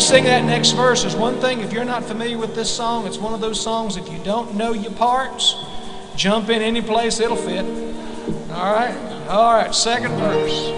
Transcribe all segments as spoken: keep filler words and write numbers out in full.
sing that next verse, there's one thing, if you're not familiar with this song, it's one of those songs, if you don't know your parts, jump in any place, it'll fit. All right? All right, second verse.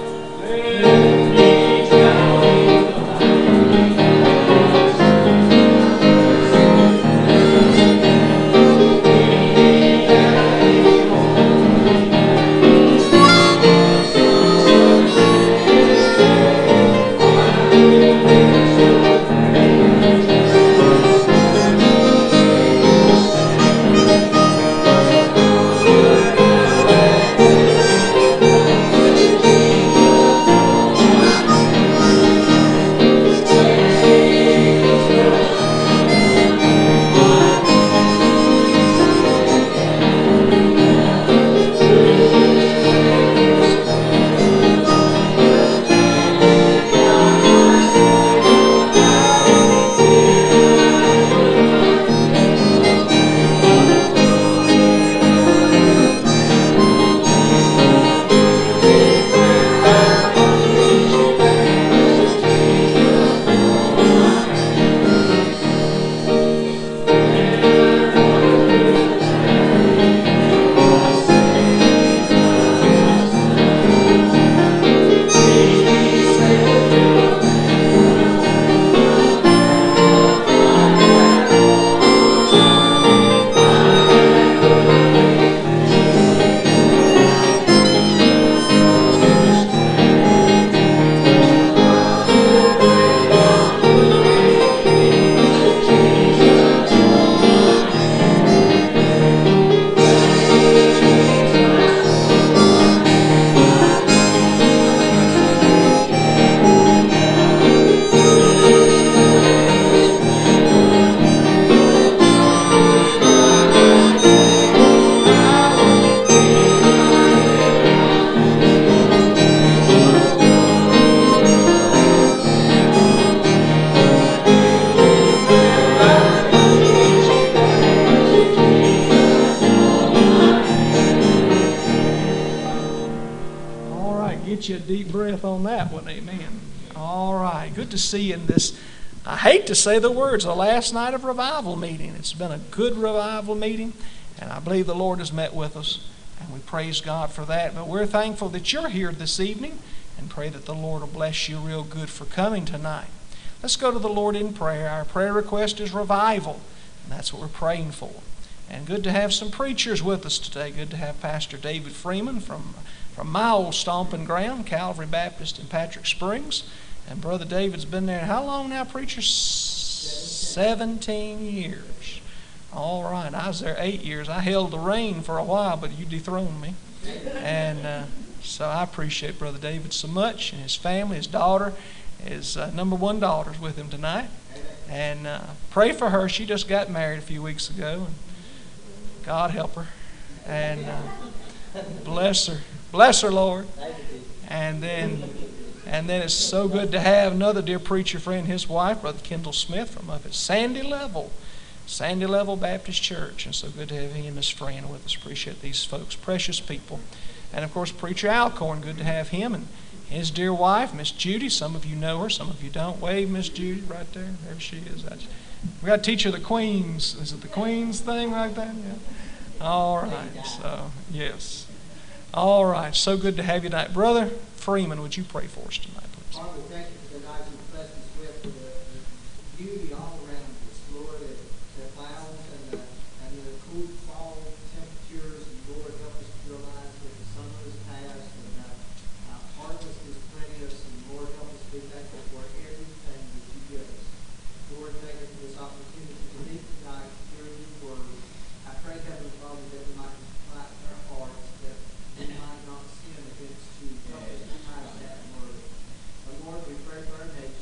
To see you in this, I hate to say the words, the last night of revival meeting. It's been a good revival meeting, and I believe the Lord has met with us, and we praise God for that. But we're thankful that you're here this evening, and pray that the Lord will bless you real good for coming tonight. Let's go to the Lord in prayer. Our prayer request is revival, and that's what we're praying for. And good to have some preachers with us today. Good to have Pastor David Freeman from, from my old stomping ground, Calvary Baptist in Patrick Springs. And Brother David's been there, how long now, preacher? seventeen years. All right, I was there eight years. I held the reign for a while, but you dethroned me. And uh, so I appreciate Brother David so much, and his family, his daughter, his uh, number one daughter's with him tonight. And uh, pray for her. She just got married a few weeks ago. And God help her. And uh, bless her. Bless her, Lord. And then... And then it's so good to have another dear preacher friend, his wife, Brother Kendall Smith, from up at Sandy Level, Sandy Level Baptist Church. And so good to have him as friend with us. Appreciate these folks, precious people. And of course, Preacher Alcorn, good to have him and his dear wife, Miss Judy. Some of you know her, some of you don't. Wave, Miss Judy, right there. There she is. That's, we got to teach her the Queens. Is it the Queens thing right there? Yeah. All right. So, yes. All right. So good to have you tonight. Brother Freeman, would you pray for us tonight, please? Father, we thank you for the night you've blessed us with, for the, the beauty all around us, Lord, the, the clouds and the, and the cool fall temperatures, and Lord, help us to realize that the summer is past and uh, our harvest is plenteous, and Lord, help us to be thankful for everything that you give us. Lord, thank you for this opportunity to meet tonight, to hear your word. I pray, Heavenly Father, that we might quiet our hearts, that we might not sin against you. Help us to hide that word. But Lord, we pray for our nation.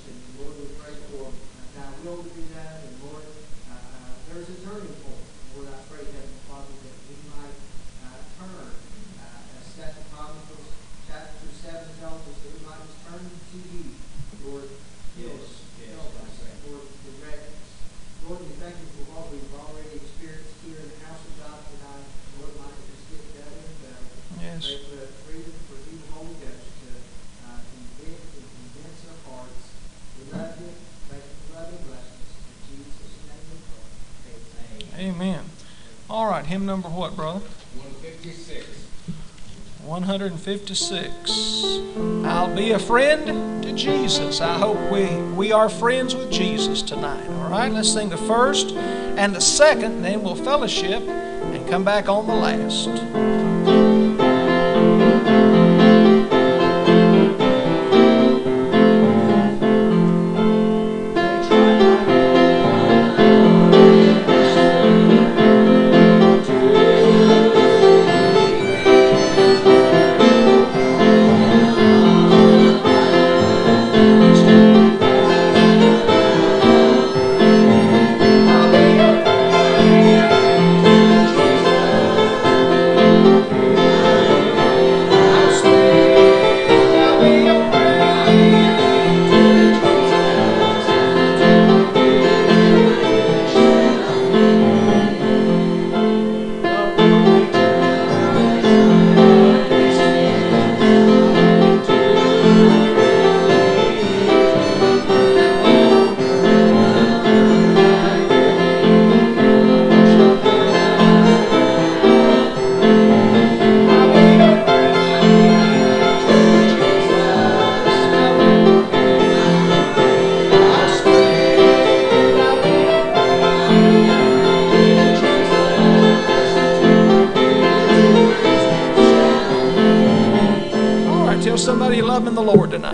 Amen. All right, hymn number what, brother? one fifty-six. one fifty-six. I'll be a friend to Jesus. I hope we, we are friends with Jesus tonight. All right, let's sing the first and the second, and then we'll fellowship and come back on the last. Somebody you love in the Lord tonight.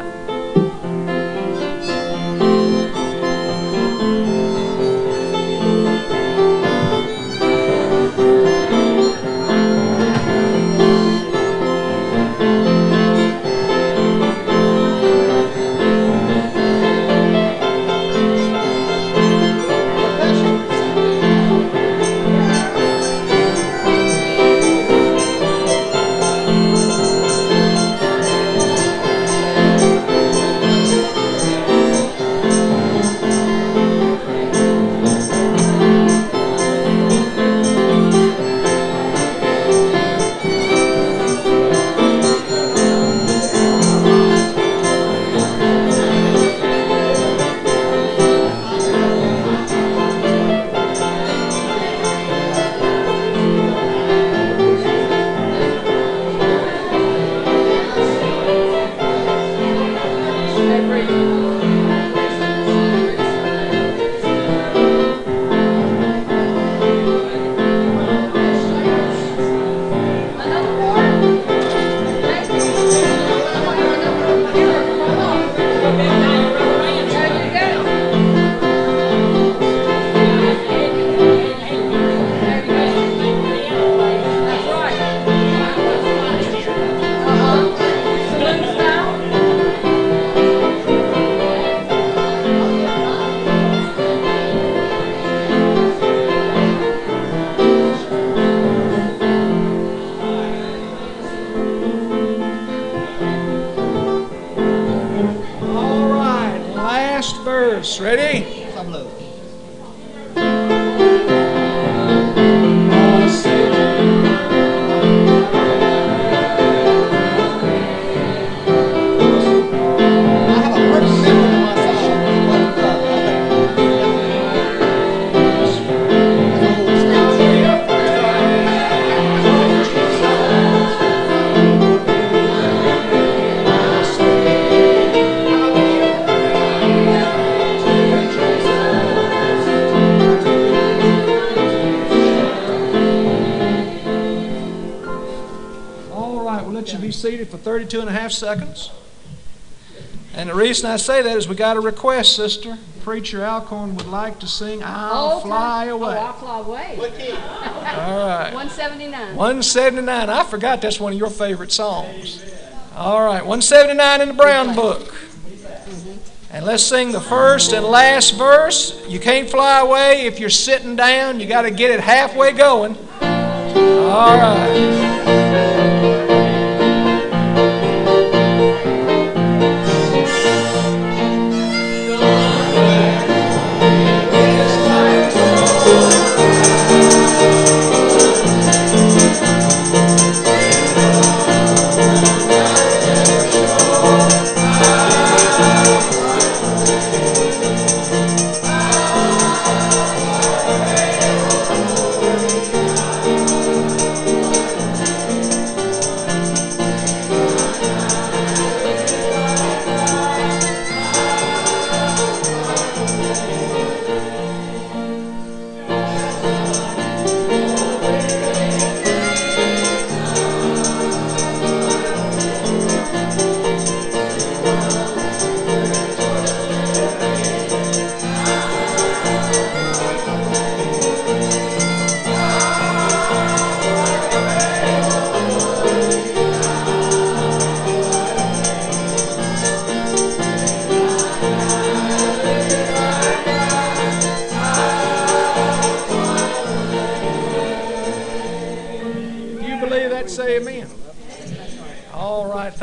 Ready? Seated for thirty-two and a half seconds. And the reason I say that is we got a request, sister. Preacher Alcorn would like to sing I'll oh, Fly oh, Away. I'll Fly Away. All right. one seventy-nine. one seventy-nine. I forgot that's one of your favorite songs. All right. one seventy-nine in the Brown Book. And let's sing the first and last verse. You can't fly away if you're sitting down. You got to get it halfway going. All right.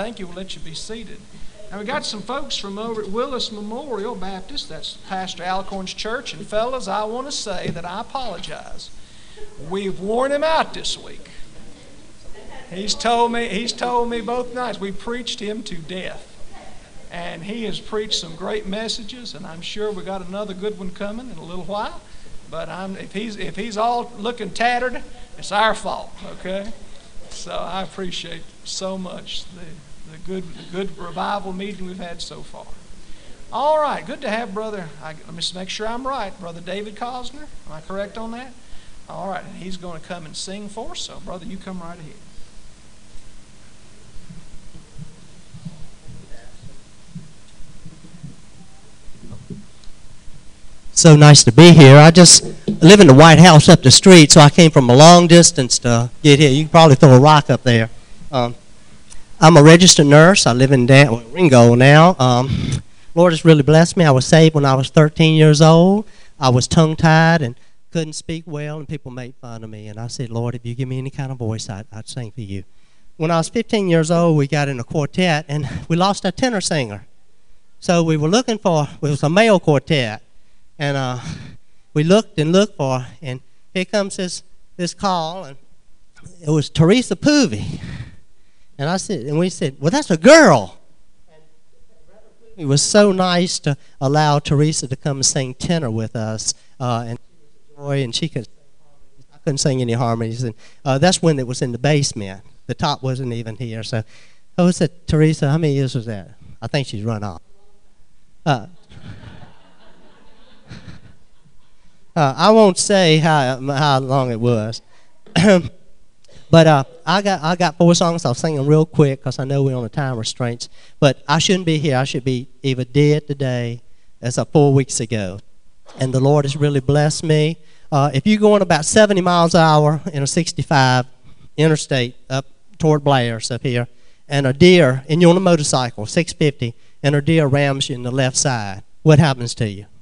Thank you. We'll let you be seated. Now, we got some folks from over at Willis Memorial Baptist. That's Pastor Alcorn's church. And, fellas, I want to say that I apologize. We've worn him out this week. He's told me, he's told me both nights we preached him to death. And he has preached some great messages, and I'm sure we got another good one coming in a little while. But I'm, if he's if he's all looking tattered, it's our fault, okay? So I appreciate so much the the good the good revival meeting we've had so far. All right, good to have brother. I, let me just make sure I'm right, brother David Cosner. Am I correct on that? All right, and he's going to come and sing for us. So, brother, you come right ahead. So nice to be here. I just live in the White House up the street, so I came from a long distance to get here. You can probably throw a rock up there. Um, I'm a registered nurse. I live in Dan- well, Ringo now. Um, Lord has really blessed me. I was saved when I was thirteen years old. I was tongue-tied and couldn't speak well, and people made fun of me. And I said, Lord, if you give me any kind of voice, I'd, I'd sing for you. When I was fifteen years old, we got in a quartet, and we lost our tenor singer. So we were looking for, it was a male quartet. And uh, we looked and looked for, and here comes this this call, and it was Teresa Poovey. And I said, and we said, well, that's a girl. And it was so nice to allow Teresa to come and sing tenor with us, uh, and joy, and she could. I couldn't sing any harmonies, and uh, that's when it was in the basement. The top wasn't even here. So, oh, was it Teresa? How many years was that? I think she's run off. Uh, Uh, I won't say how how long it was, but uh, I got I got four songs. I'll sing them real quick because I know we're on the time restraints. But I shouldn't be here. I should be either dead today, as of four weeks ago. And the Lord has really blessed me. Uh, if you're going about seventy miles an hour in a sixty-five interstate up toward Blair's up here, and a deer, and you're on a motorcycle, six fifty, and a deer rams you in the left side, what happens to you?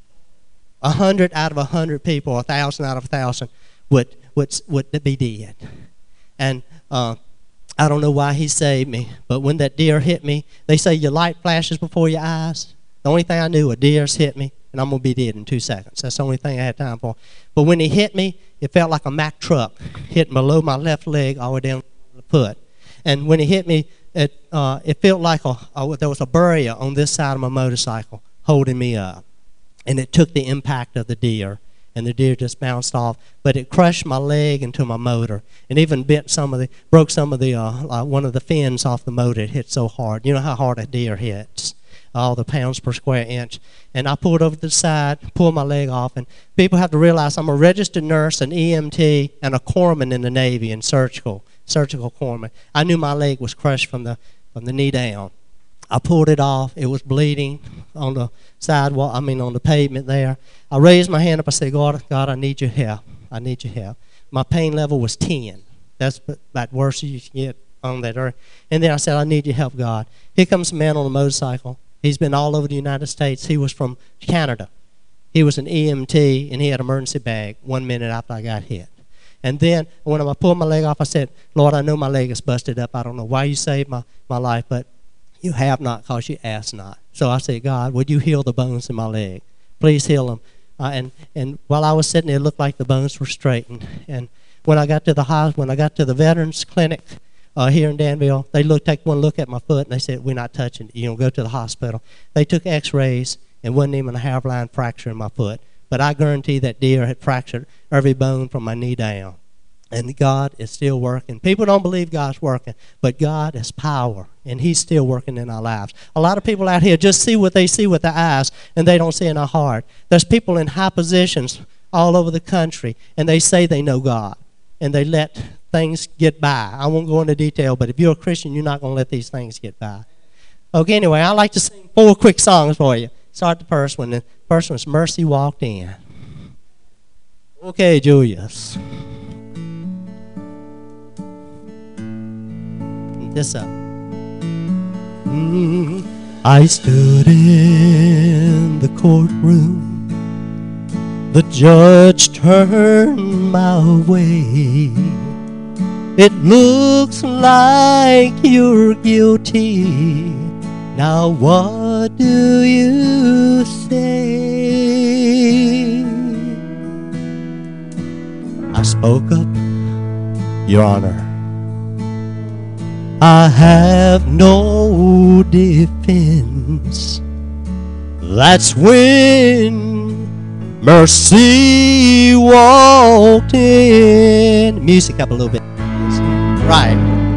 A hundred out of a hundred people, a thousand out of a thousand, would would would be dead. And uh, I don't know why he saved me, but when that deer hit me, they say your light flashes before your eyes. The only thing I knew, a deer's hit me, and I'm gonna be dead in two seconds. That's the only thing I had time for. But when he hit me, it felt like a Mack truck hitting below my left leg all the way down the foot. And when he hit me, it uh, it felt like a, a there was a barrier on this side of my motorcycle holding me up. And it took the impact of the deer, and the deer just bounced off. But it crushed my leg into my motor, and even bent some of the, broke some of the, uh, uh, one of the fins off the motor. It hit so hard. You know how hard a deer hits, all the pounds per square inch. And I pulled over to the side, pulled my leg off, and people have to realize I'm a registered nurse, an E M T, and a corpsman in the Navy, and surgical, surgical corpsman. I knew my leg was crushed from the from the knee down. I pulled it off. It was bleeding on the sidewalk, I mean on the pavement there. I raised my hand up. I said, God, God, I need your help. I need your help. My pain level was ten. That's about worse you can get on that earth. And then I said, I need your help, God. Here comes a man on a motorcycle. He's been all over the United States. He was from Canada. He was an E M T, and he had an emergency bag one minute after I got hit. And then when I pulled my leg off, I said, Lord, I know my leg is busted up. I don't know why you saved my, my life, but you have not because you asked not. So I said, God, would you heal the bones in my leg? Please heal them. Uh, and, and while I was sitting there, it looked like the bones were straightened. And when I got to the hospital, when I got to the Veterans Clinic uh, here in Danville, they looked, take one look at my foot, and they said, we're not touching it. You know, go to the hospital. They took x-rays, and wasn't even a hairline fracture in my foot. But I guarantee that deer had fractured every bone from my knee down. And God is still working. People don't believe God's working, but God is power, and he's still working in our lives. A lot of people out here just see what they see with their eyes, and they don't see in their heart. There's people in high positions all over the country, and they say they know God, and they let things get by. I won't go into detail, but if you're a Christian, you're not going to let these things get by. Okay, anyway, I like to sing four quick songs for you. Start the first one. The first one's Mercy Walked In. Okay, Julius. This up. Mm, I stood in the courtroom. The judge turned my way. It looks like you're guilty. Now what do you say? I spoke up, Your Honor. I have no defense. That's when mercy walked in. Music up a little bit. Right.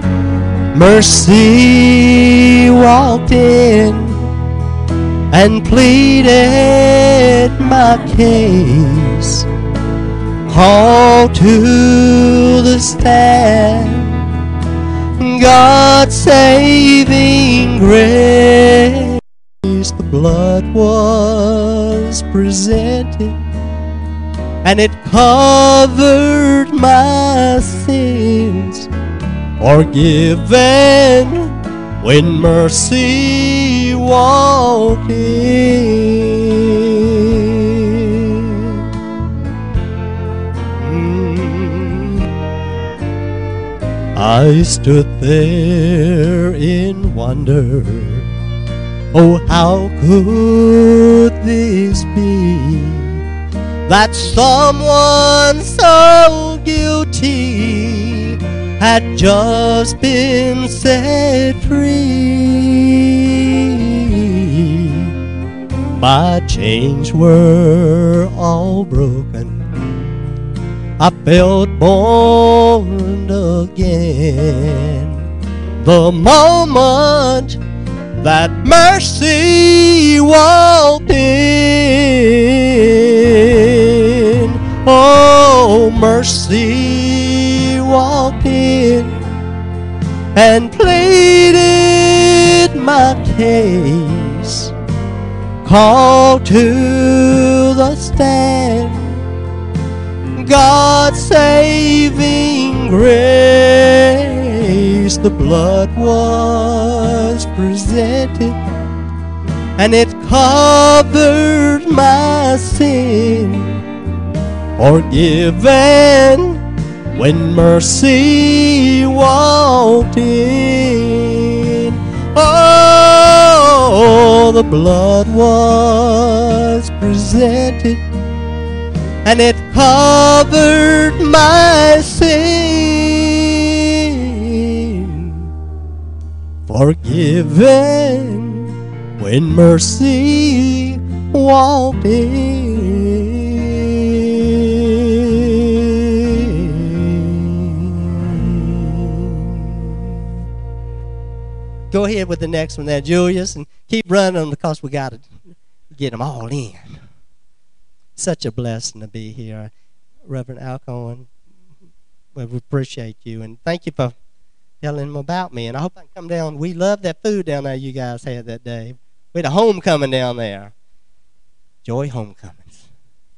Mercy walked in and pleaded my case. Called to the stand God's saving grace. The blood was presented and it covered my sins. Forgiven when mercy walked in. Mm. I stood there in wonder. Oh, how could this be? That someone so guilty had just been set free. My chains were all broken. I felt born again. The moment that mercy walked in. Oh, mercy walked in and pleaded my case. Called to the stand God's saving grace. The blood was presented and it covered my sin. Forgiven when mercy walked in. Oh, the blood was presented and it covered my sin. Forgiven when mercy walked in. Go ahead with the next one there, Julius, and keep running them because we got to get them all in. Such a blessing to be here, Reverend Alcorn. We appreciate you, and thank you for telling them about me. And I hope I can come down. We love that food down there you guys had that day. We had a homecoming down there. Joy homecomings.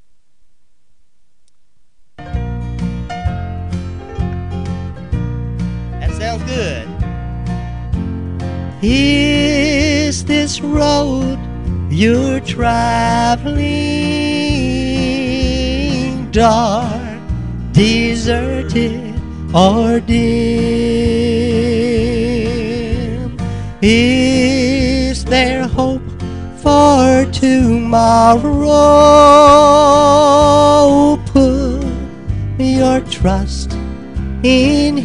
That sounds good. Is this road you're traveling dark, deserted, or dim? Is there hope for tomorrow? Put your trust in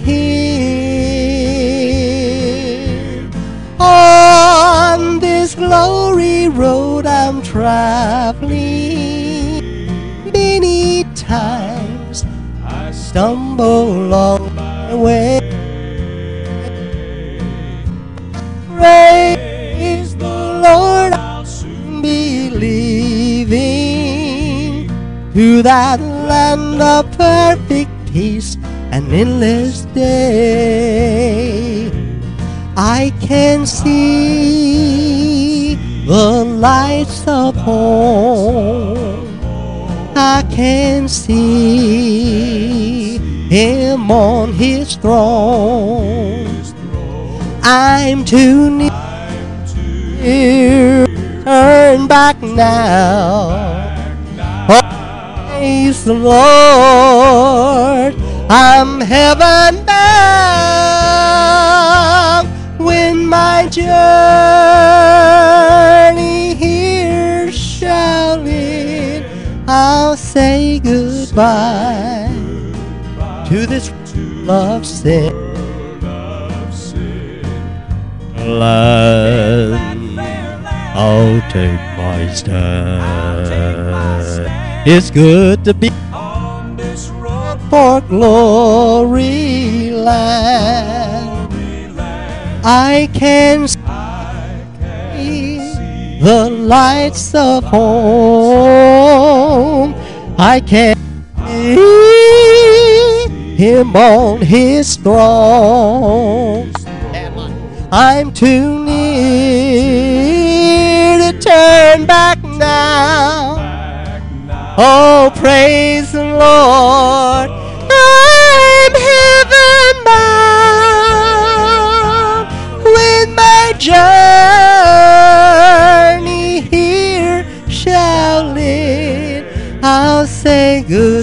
Him. On this glory road I'm traveling, many times I stumble along my way. Praise the Lord, I'll soon be leaving to that land of perfect peace and endless day. I can see the lights of home. I can see Him on His throne. I'm too near, turn back now. Oh, praise the Lord, I'm heaven bound. When my journey here shall end, I'll say goodbye to this love sin. Land, I'll take my stand. It's good to be on this road for glory land. I can see the lights of home. I can see him on his throne. I'm too near to turn back now. Oh, praise the Lord. I'm heaven bound. When my journey here shall end, I'll say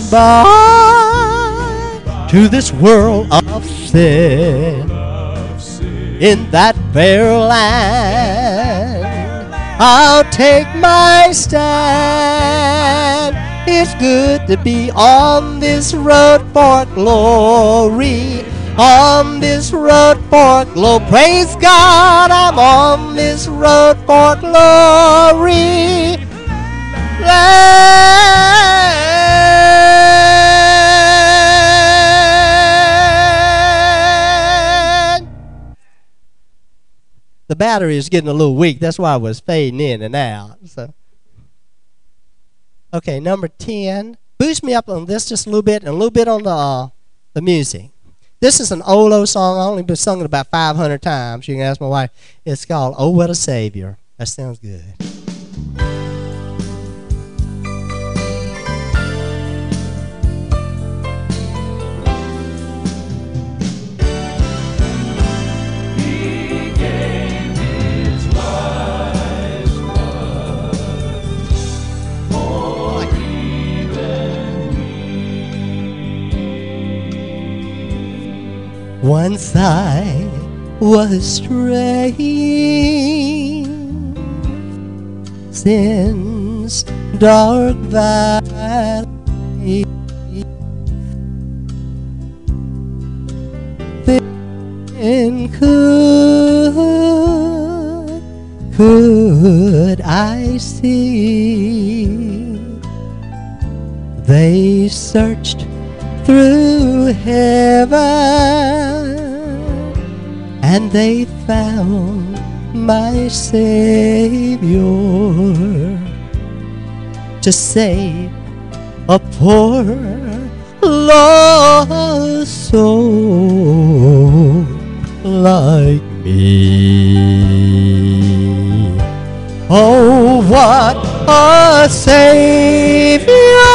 goodbye to this world of sin. In that fair land, I'll take my stand. It's good to be on this road for glory. On this road for glory. Praise God, I'm on this road for glory. The battery is getting a little weak. That's why I was fading in and out. So, okay, number ten. Boost me up on this just a little bit and a little bit on the uh, the music. This is an old, old song. I only been sung it about five hundred times. You can ask my wife. It's called "Oh What a Savior." That sounds good. Once I was straying sin's dark valley, then could, could I see they searched through heaven, and they found my Savior to save a poor lost soul like me. Oh, what a Savior!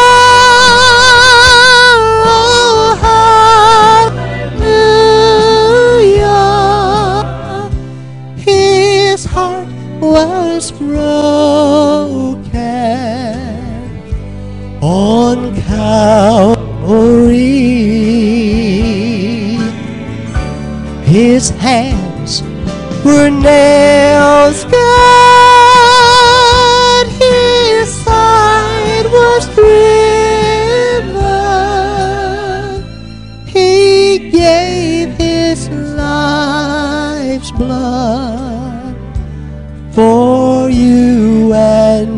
Was broken on Calvary. His hands were nails, God, his side was riven. He gave his life's blood for you and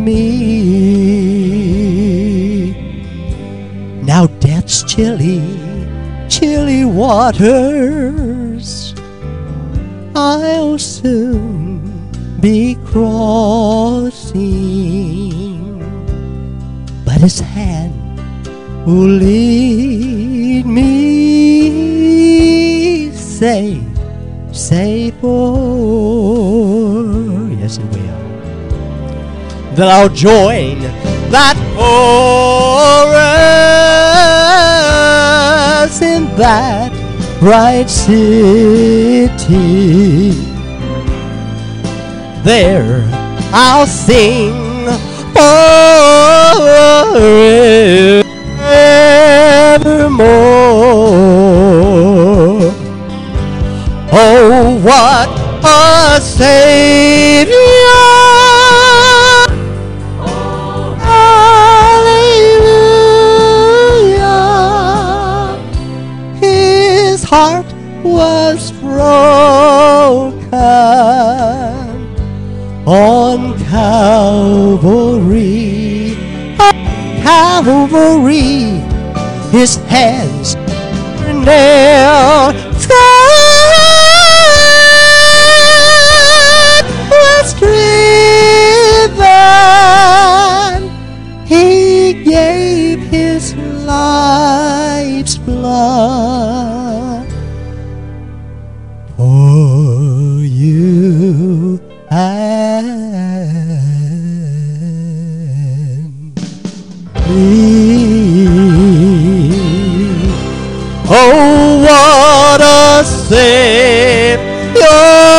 me. Now death's chilly, chilly waters I'll soon be crossing, but his hand will lead me safe, safe o'er. Yes, it will. That I'll join that chorus in that bright city. There I'll sing forevermore. Savior. Hallelujah. His heart was broken on Calvary. On Calvary, his hands were nailed. God was driven. He gave his life's blood for you and me. Oh, what a Savior!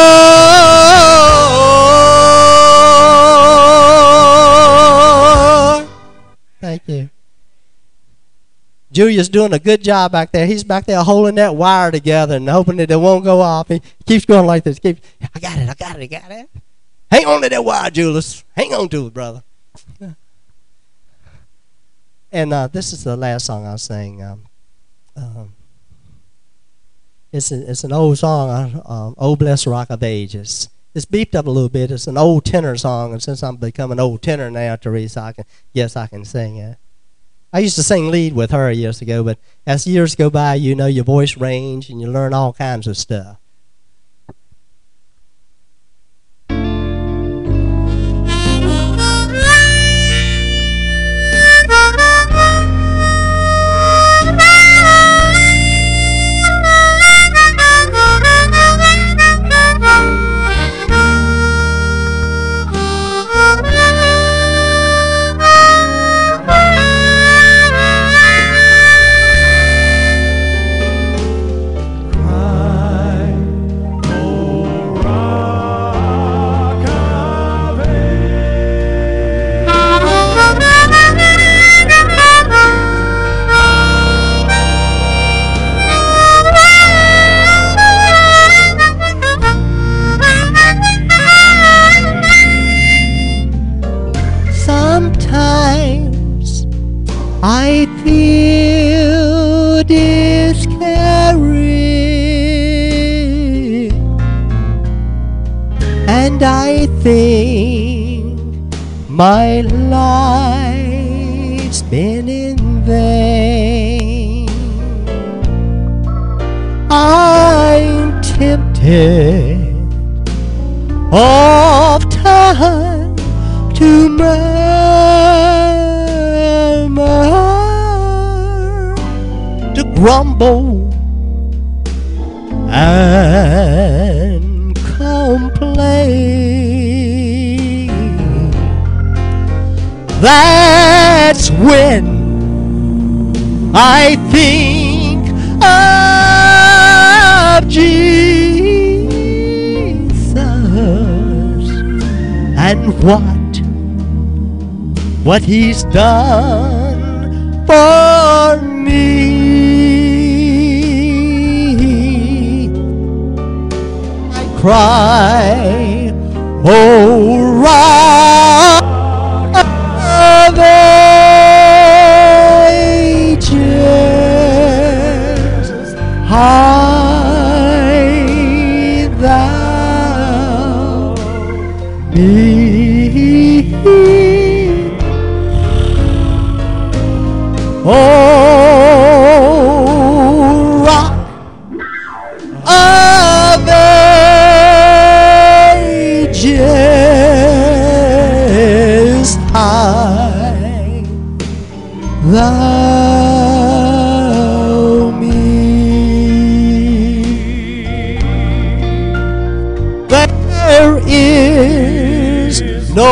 Thank you. Julia's doing a good job back there. He's back there holding that wire together and hoping that it won't go off. He keeps going like this. Keep, I got it, I got it, I got it. Hang on to that wire, Julius. Hang on to it, brother. And uh, this is the last song I'll sing. Um, um, it's, a, it's an old song, uh, um, Oh Blessed Rock of Ages. It's beeped up a little bit. It's an old tenor song, and since I'm becoming an old tenor now, Teresa, I can, yes, I can sing it. I used to sing lead with her years ago, but as years go by, you know your voice range and you learn all kinds of stuff. Sometimes I feel discouraged, and I think my life's been in vain. I'm tempted oft time to murmur, to grumble and complain. That's when I think of Jesus and what what he's done for me. I cry, oh rock of ages, hide thou me. Oh, rock of ages, hide thou me. There is no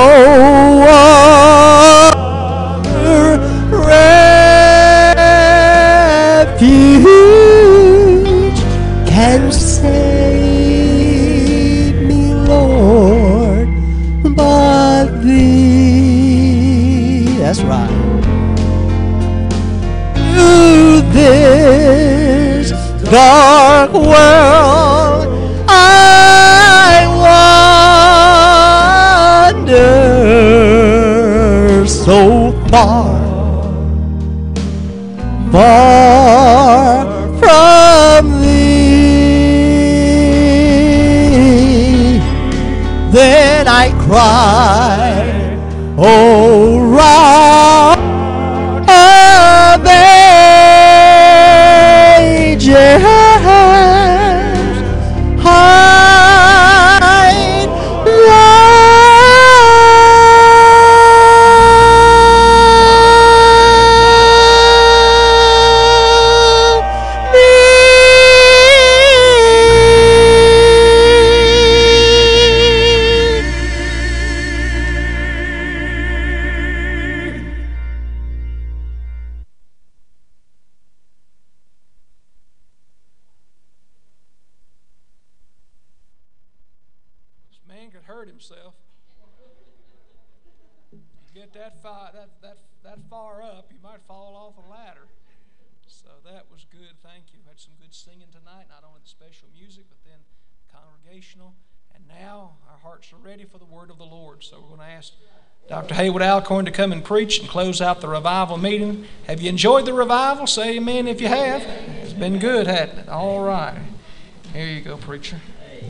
other refuge can save me, Lord, but thee. That's right. Through this dark world I far from thee. Then I cried, O rock of ages, hide This man could hurt himself. You get that far, that, that, that far up, you might fall off a ladder. So that was good. Thank you. Had some good singing tonight, not only the special music, but then congregational. And now our hearts are ready for the word of the Lord. So we're going to ask Doctor Haywood Alcorn to come and preach and close out the revival meeting. Have you enjoyed the revival? Say amen if you have. It's been good, hasn't it? All right. Here you go, preacher. Amen.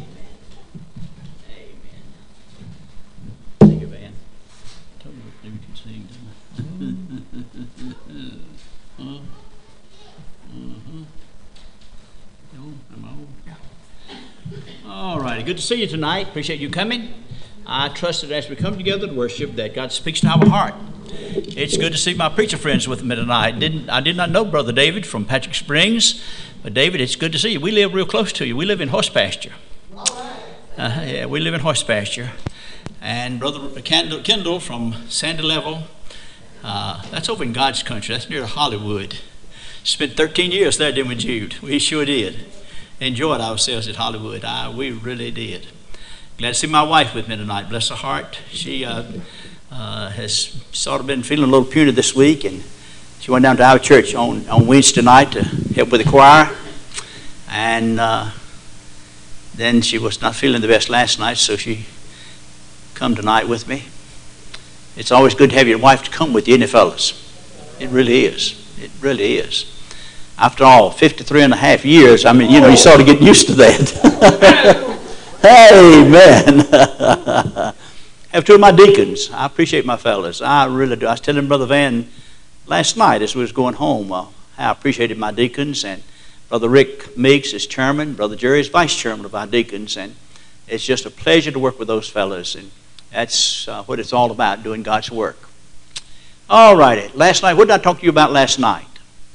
Amen. Thank you, man. I told you what you could sing, didn't I? uh, uh-huh. Oh, am I old? Yeah. All righty. Good to see you tonight. Appreciate you coming. I trust that as we come together to worship, that God speaks to our heart. It's good to see my preacher friends with me tonight. Didn't I did not know Brother David from Patrick Springs, but David, it's good to see you. We live real close to you. We live in horse pasture. Uh, yeah, we live in horse pasture. And Brother Kendall, Kendall from Sandy Level, uh, that's over in God's country. That's near Hollywood. Spent thirteen years there, didn't we, Jude? We sure did. Enjoyed ourselves at Hollywood. I, we really did. Glad to see my wife with me tonight. Bless her heart. She uh, uh, has sort of been feeling a little puny this week, and she went down to our church on, on Wednesday night to help with the choir. And uh, then she was not feeling the best last night, so she come tonight with me. It's always good to have your wife to come with you, isn't it, fellas? It really is. It really is. After all, fifty-three and a half years, I mean, you know, you sort of get used to that. Amen. Have two of my deacons. I appreciate my fellas. I really do. I was telling Brother Van last night as we was going home uh, how I appreciated my deacons. And Brother Rick Meeks is chairman. Brother Jerry is vice chairman of our deacons. And it's just a pleasure to work with those fellas. And that's uh, what it's all about, doing God's work. All righty. Last night, what did I talk to you about last night?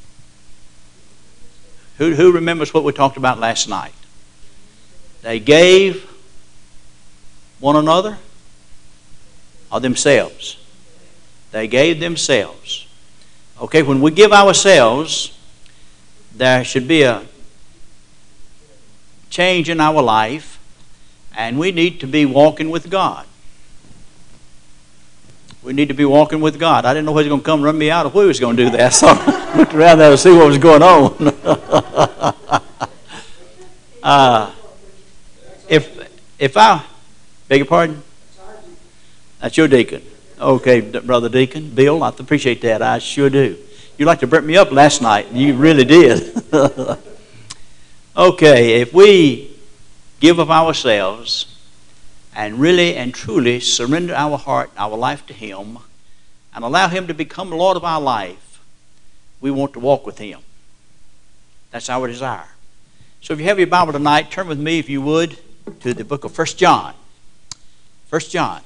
Who, who remembers what we talked about last night? They gave one another or themselves. They gave themselves. Okay, when we give ourselves, there should be a change in our life, and we need to be walking with God. We need to be walking with God. I didn't know he was going to come run me out or who he was going to do that, so I looked around there to see what was going on. uh, If if I beg your pardon, that's your deacon. Okay, Brother Deacon, Bill, I appreciate that. I sure do. You like to burn me up last night. You really did. Okay, if we give of ourselves and really and truly surrender our heart, our life to Him, and allow Him to become Lord of our life, we want to walk with Him. That's our desire. So if you have your Bible tonight, turn with me, if you would, to the book of First John. First John.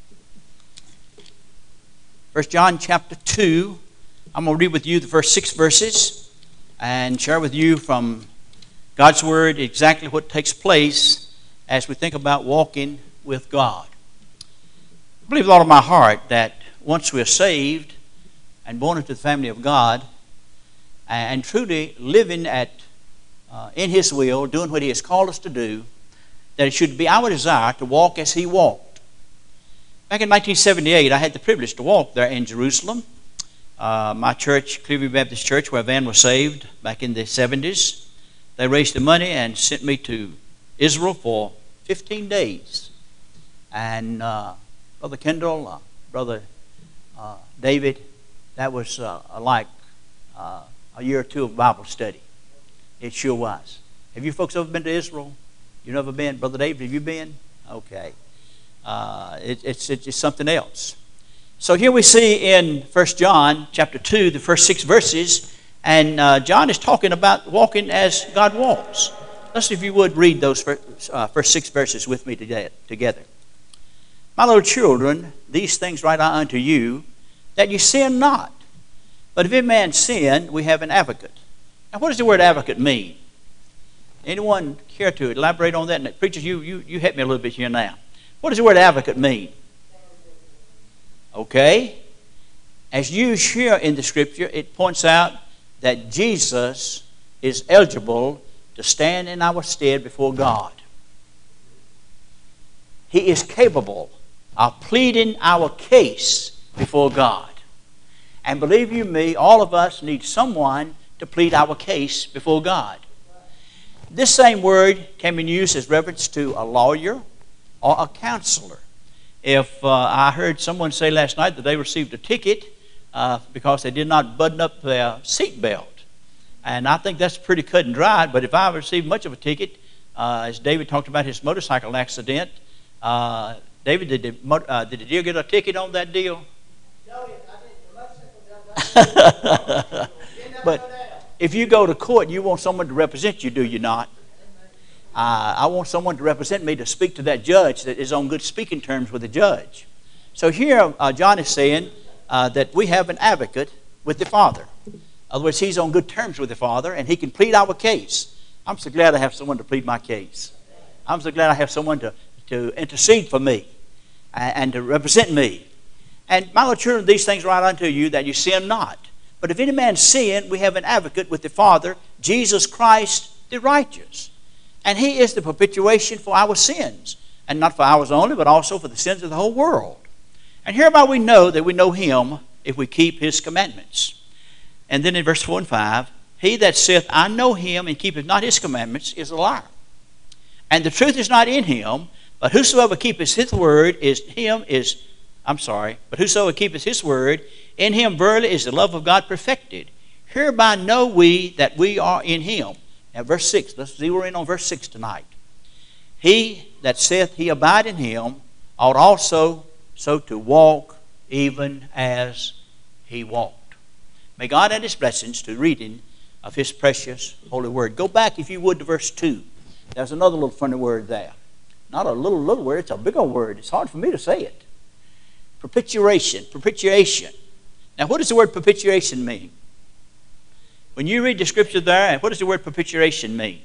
First John chapter two. I'm going to read with you the first six verses and share with you from God's Word exactly what takes place as we think about walking with God. I believe with all of my heart that once we're saved and born into the family of God and truly living at uh, in His will, doing what He has called us to do, that it should be our desire to walk as He walked. Back in nineteen seventy-eight, I had the privilege to walk there in Jerusalem. Uh, my church, Clearview Baptist Church, where Van was saved back in the seventies, they raised the money and sent me to Israel for fifteen days. And uh, Brother Kendall, uh, Brother uh, David, that was uh, like uh, a year or two of Bible study. It sure was. Have you folks ever been to Israel? You never been? Brother David, have you been? Okay. Uh, it, it's, it's just something else. So here we see in First John chapter two, the first six verses, and uh, John is talking about walking as God walks. Let's, if you would, read those first, uh, first six verses with me today, together. My little children, these things write I unto you, that you sin not. But if any man sin, we have an advocate. Now, what does the word advocate mean? Anyone care to elaborate on that? And preachers, you, you, you help me a little bit here now. What does the word advocate mean? Okay. As used here in the Scripture, it points out that Jesus is eligible to stand in our stead before God. He is capable of pleading our case before God. And believe you me, all of us need someone to plead our case before God. This same word can be used as reference to a lawyer or a counselor. If uh, I heard someone say last night that they received a ticket uh, because they did not button up their seat belt. And I think that's pretty cut and dried, but if I received much of a ticket, uh, as David talked about his motorcycle accident, uh, David, did the, uh, did the deal get a ticket on that deal? No, I didn't. The motorcycle But if you go to court, you want someone to represent you, do you not? Uh, I want someone to represent me to speak to that judge that is on good speaking terms with the judge. So here uh, John is saying uh, that we have an advocate with the Father. In other words, he's on good terms with the Father, and he can plead our case. I'm so glad I have someone to plead my case. I'm so glad I have someone to, to intercede for me and, and to represent me. And my little children, these things write unto you that you sin not. But if any man sin, we have an advocate with the Father, Jesus Christ the righteous. And he is the propitiation for our sins. And not for ours only, but also for the sins of the whole world. And hereby we know that we know him if we keep his commandments. And then in verse four and five, he that saith, I know him, and keepeth not his commandments, is a liar. And the truth is not in him, but whosoever keepeth his word is him is, I'm sorry, but whosoever keepeth his word, in him verily is the love of God perfected. Hereby know we that we are in him. Now verse six, let's zero in on verse six tonight. He that saith he abide in him ought also so to walk even as he walked. May God add his blessings to reading of his precious holy word. Go back, if you would, to verse two. There's another little funny word there. Not a little, little word, it's a big old word. It's hard for me to say it. Propitiation, propitiation. Now, what does the word propitiation mean? When you read the scripture there, what does the word propitiation mean?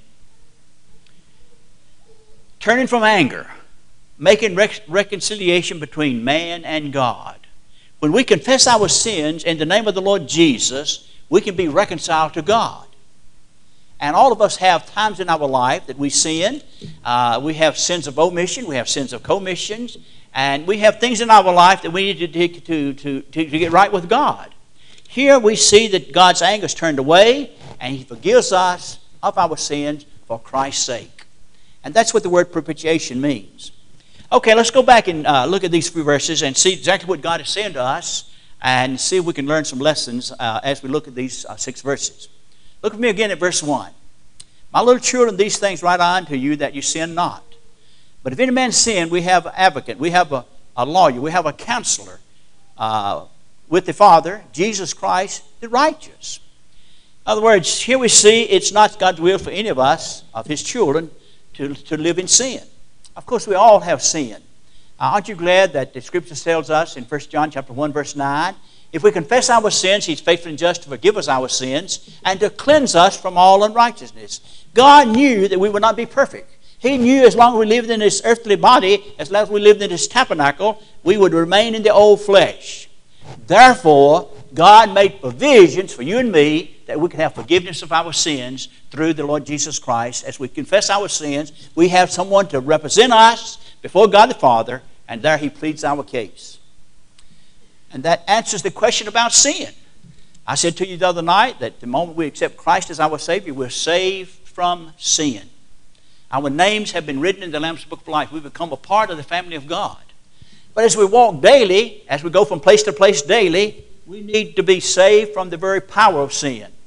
Turning from anger, making rec- reconciliation between man and God. When we confess our sins in the name of the Lord Jesus, we can be reconciled to God. And all of us have times in our life that we sin. Uh, we have sins of omission, we have sins of commission, and we have things in our life that we need to, to, to, to, to get right with God. Here we see that God's anger is turned away, and he forgives us of our sins for Christ's sake. And that's what the word propitiation means. Okay, let's go back and uh, look at these few verses and see exactly what God is saying to us and see if we can learn some lessons uh, as we look at these uh, six verses. Look with me again at verse one. My little children, these things write I unto you that you sin not. But if any man sin, we have an advocate, we have a, a lawyer, we have a counselor uh, with the Father, Jesus Christ, the righteous. In other words, here we see it's not God's will for any of us, of his children, to, to live in sin. Of course, we all have sin. Uh, aren't you glad that the Scripture tells us in First John chapter one, verse nine, if we confess our sins, he's faithful and just to forgive us our sins and to cleanse us from all unrighteousness. God knew that we would not be perfect. He knew as long as we lived in this earthly body, as long as we lived in this tabernacle, we would remain in the old flesh. Therefore, God made provisions for you and me that we can have forgiveness of our sins through the Lord Jesus Christ. As we confess our sins, we have someone to represent us before God the Father, and there he pleads our case. And that answers the question about sin. I said to you the other night that the moment we accept Christ as our Savior, we're saved from sin. Our names have been written in the Lamb's Book of Life. We've become a part of the family of God. But as we walk daily, as we go from place to place daily, we need to be saved from the very power of sin.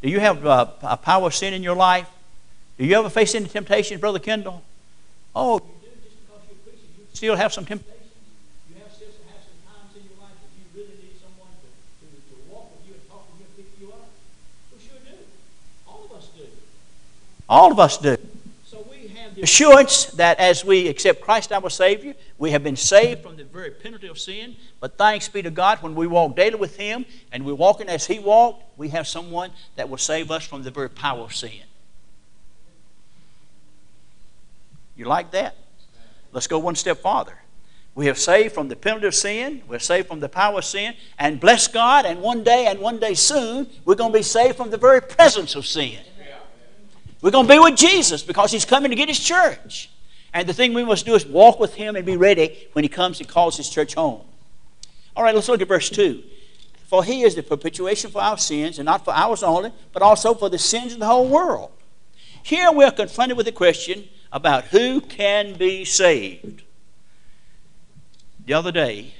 Do you have uh, a power of sin in your life? Do you ever face any temptations, Brother Kendall? Oh, you do, just because you're a Christian. You still have some temptations. You have still have some times in your life that you really need someone to, to, to walk with you and talk with you and pick you up. We sure do. All of us do. All of us do. So we have the assurance that as we accept Christ our Savior, we have been saved from the very penalty of sin. But thanks be to God, when we walk daily with Him and we're walking as He walked, we have someone that will save us from the very power of sin. You like that? Let's go one step farther. We have saved from the penalty of sin. We're saved from the power of sin. And bless God, and one day and one day soon, we're going to be saved from the very presence of sin. We're going to be with Jesus because He's coming to get His church. And the thing we must do is walk with Him and be ready when He comes and calls His church home. All right, let's look at verse two. For He is the perpetuation for our sins, and not for ours only, but also for the sins of the whole world. Here we are confronted with the question about who can be saved. The other day,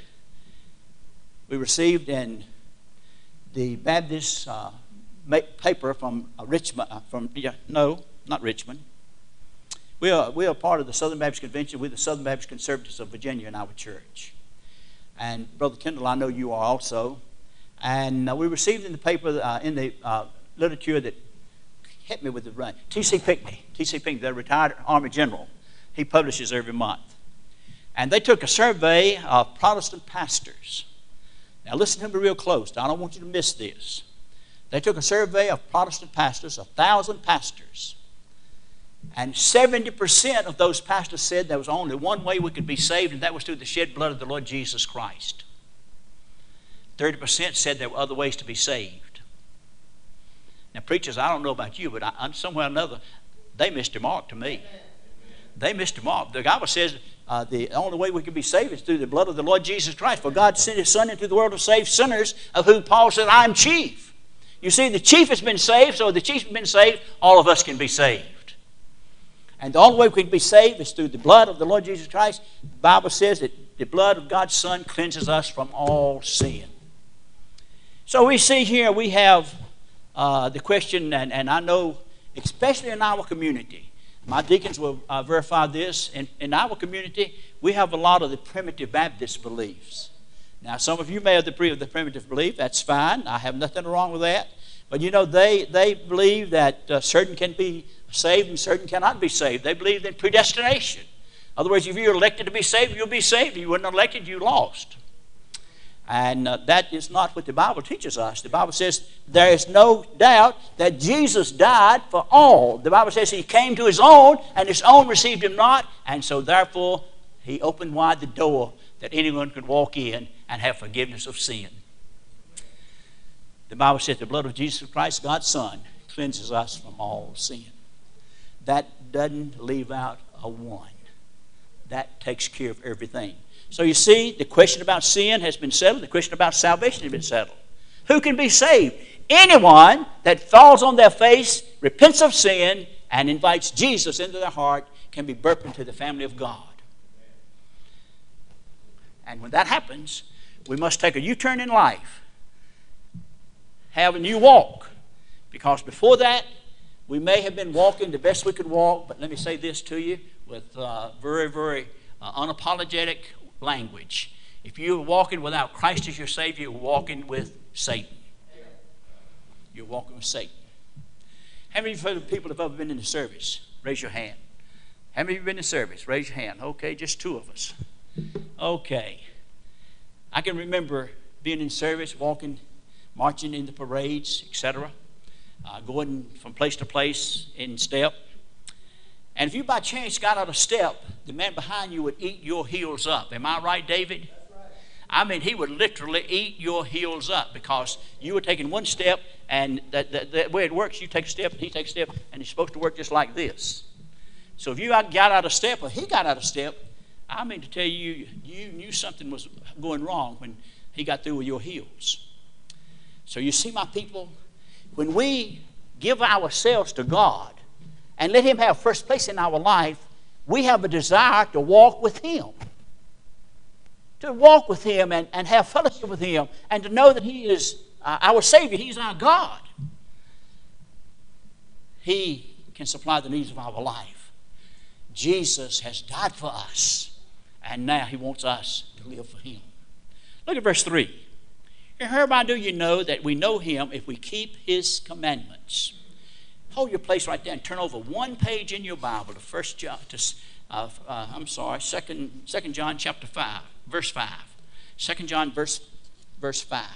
we received in the Baptist uh, paper from uh, Richmond, uh, from yeah, no, not Richmond. We are we are part of the Southern Baptist Convention. We're the Southern Baptist Conservatives of Virginia in our church. And Brother Kendall, I know you are also. And uh, we received in the paper, uh, in the uh, literature that hit me with the run. T C Pinckney, T C Pinckney, the retired Army general, he publishes every month. And they took a survey of Protestant pastors. Now listen to me real close. I don't want you to miss this. They took a survey of Protestant pastors, a thousand pastors. And seventy percent of those pastors said there was only one way we could be saved, and that was through the shed blood of the Lord Jesus Christ. thirty percent said there were other ways to be saved. Now, preachers, I don't know about you, but I, somewhere or another, they missed the mark to me. They missed the mark. The Bible says uh, the only way we can be saved is through the blood of the Lord Jesus Christ. For God sent His Son into the world to save sinners, of whom Paul said, I am chief. You see, the chief has been saved, so the chief has been saved, all of us can be saved. And the only way we can be saved is through the blood of the Lord Jesus Christ. The Bible says that the blood of God's Son cleanses us from all sin. So we see here we have Uh, the question, and, and I know, especially in our community, my deacons will uh, verify this, in, in our community, we have a lot of the primitive Baptist beliefs. Now, some of you may have the, the primitive belief. That's fine. I have nothing wrong with that. But, you know, they, they believe that uh, certain can be saved and certain cannot be saved. They believe in predestination. In other words, if you're elected to be saved, you'll be saved. If you weren't elected, you lost. And uh, that is not what the Bible teaches us. The Bible says there is no doubt that Jesus died for all. The Bible says He came to His own, and His own received Him not. And so therefore, He opened wide the door that anyone could walk in and have forgiveness of sin. The Bible says the blood of Jesus Christ, God's Son, cleanses us from all sin. That doesn't leave out a one. That takes care of everything. So you see, the question about sin has been settled. The question about salvation has been settled. Who can be saved? Anyone that falls on their face, repents of sin, and invites Jesus into their heart can be birthed into the family of God. And when that happens, we must take a U-turn in life, have a new walk. Because before that, we may have been walking the best we could walk, but let me say this to you with uh, very, very uh, unapologetic language. If you're walking without Christ as your Savior, you're walking with Satan. You're walking with Satan. How many of you people have ever been in the service? Raise your hand. How many of you have been in service? Raise your hand. Okay, just two of us. Okay. I can remember being in service, walking, marching in the parades, et cetera, uh, going from place to place in step. And if you by chance got out of step, the man behind you would eat your heels up. Am I right, David? That's right. I mean, he would literally eat your heels up because you were taking one step, and the, the, the way it works, you take a step, and he takes a step, and it's supposed to work just like this. So if you got out of step, or he got out of step, I mean to tell you, you knew something was going wrong when he got through with your heels. So you see, my people, when we give ourselves to God, and let Him have first place in our life, we have a desire to walk with Him. To walk with Him and, and have fellowship with Him and to know that He is uh, our Savior. He's our God. He can supply the needs of our life. Jesus has died for us, and now He wants us to live for Him. Look at verse three. And hereby do you know that we know Him if we keep His commandments. Hold your place right there and turn over one page in your Bible to First John. To, uh, uh, I'm sorry, Second Second John chapter five, verse five. Second John verse verse five.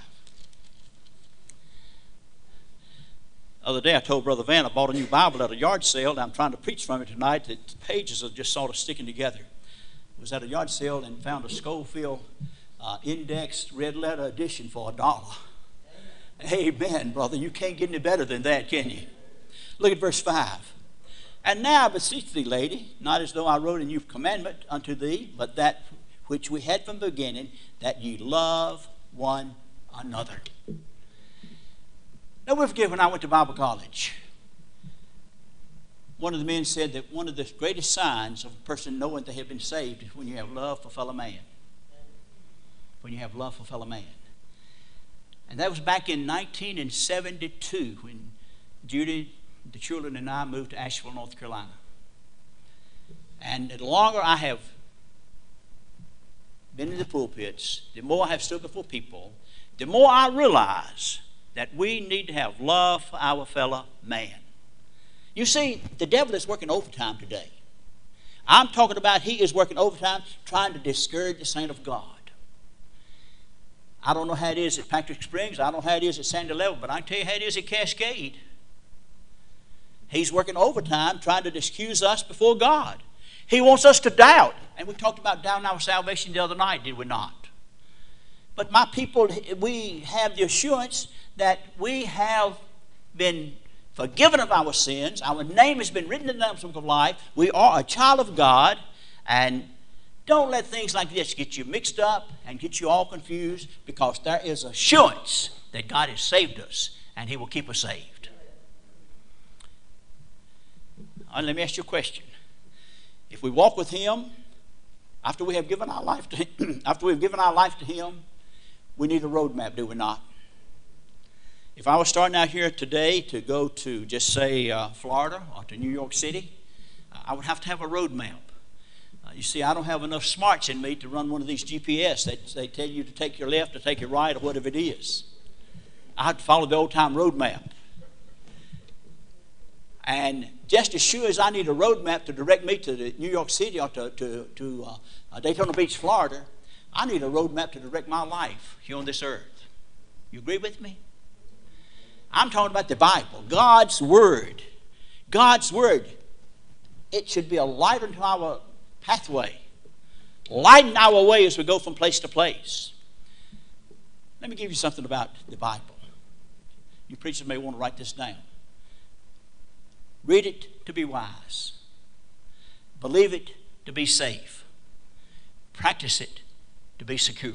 The other day I told Brother Van I bought a new Bible at a yard sale, and I'm trying to preach from it tonight. The pages are just sort of sticking together. I was at a yard sale and found a Schofield uh, indexed red letter edition for a dollar. Amen, brother. You can't get any better than that, can you? Look at verse five. And now I beseech thee, lady, not as though I wrote a new commandment unto thee, but that which we had from the beginning, that ye love one another. Never forget when I went to Bible college, one of the men said that one of the greatest signs of a person knowing they have been saved is when you have love for fellow man. When you have love for fellow man. And that was back in nineteen seventy-two when Judy, the children, and I moved to Asheville, North Carolina. And the longer I have been in the pulpits, the more I have stood before people, the more I realize that we need to have love for our fellow man. You see, the devil is working overtime today. I'm talking about he is working overtime trying to discourage the saint of God. I don't know how it is at Patrick Springs. I don't know how it is at Sandy Level, but I can tell you how it is at Cascade. He's working overtime trying to excuse us before God. He wants us to doubt. And we talked about doubting our salvation the other night, did we not? But my people, we have the assurance that we have been forgiven of our sins. Our name has been written in the Lamb's Book of Life. We are a child of God. And don't let things like this get you mixed up and get you all confused, because there is assurance that God has saved us and He will keep us saved. And let me ask you a question. If we walk with Him, after we have given our life to Him, after we've given our life to Him, we need a roadmap, do we not? If I was starting out here today to go to, just say, uh, Florida or to New York City, I would have to have a roadmap. Uh, you see, I don't have enough smarts in me to run one of these G P S. They, they tell you to take your left or take your right or whatever it is. I have to follow the old-time roadmap. And just as sure as I need a roadmap to direct me to the New York City or to, to, to uh, Daytona Beach, Florida, I need a roadmap to direct my life here on this earth. You agree with me? I'm talking about the Bible, God's Word. God's Word. It should be a light unto our pathway. Lighten our way as we go from place to place. Let me give you something about the Bible. You preachers may want to write this down. Read it to be wise. Believe it to be safe. Practice it to be secure.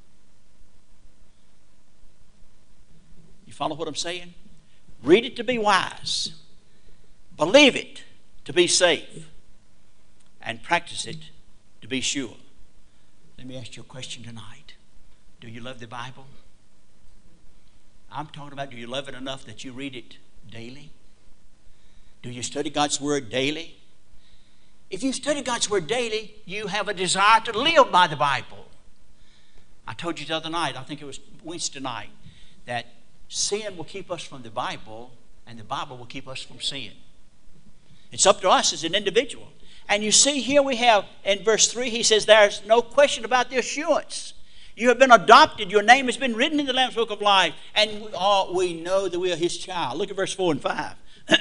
You follow what I'm saying? Read it to be wise. Believe it to be safe. And practice it to be sure. Let me ask you a question tonight. Do you love the Bible? I'm talking about, do you love it enough that you read it daily? Do you study God's Word daily? If you study God's Word daily, you have a desire to live by the Bible. I told you the other night, I think it was Wednesday night, that sin will keep us from the Bible and the Bible will keep us from sin. It's up to us as an individual. And you see here we have in verse three, he says there's no question about the assurance. You have been adopted. Your name has been written in the Lamb's Book of Life. And we, all, we know that we are His child. Look at verse four and five.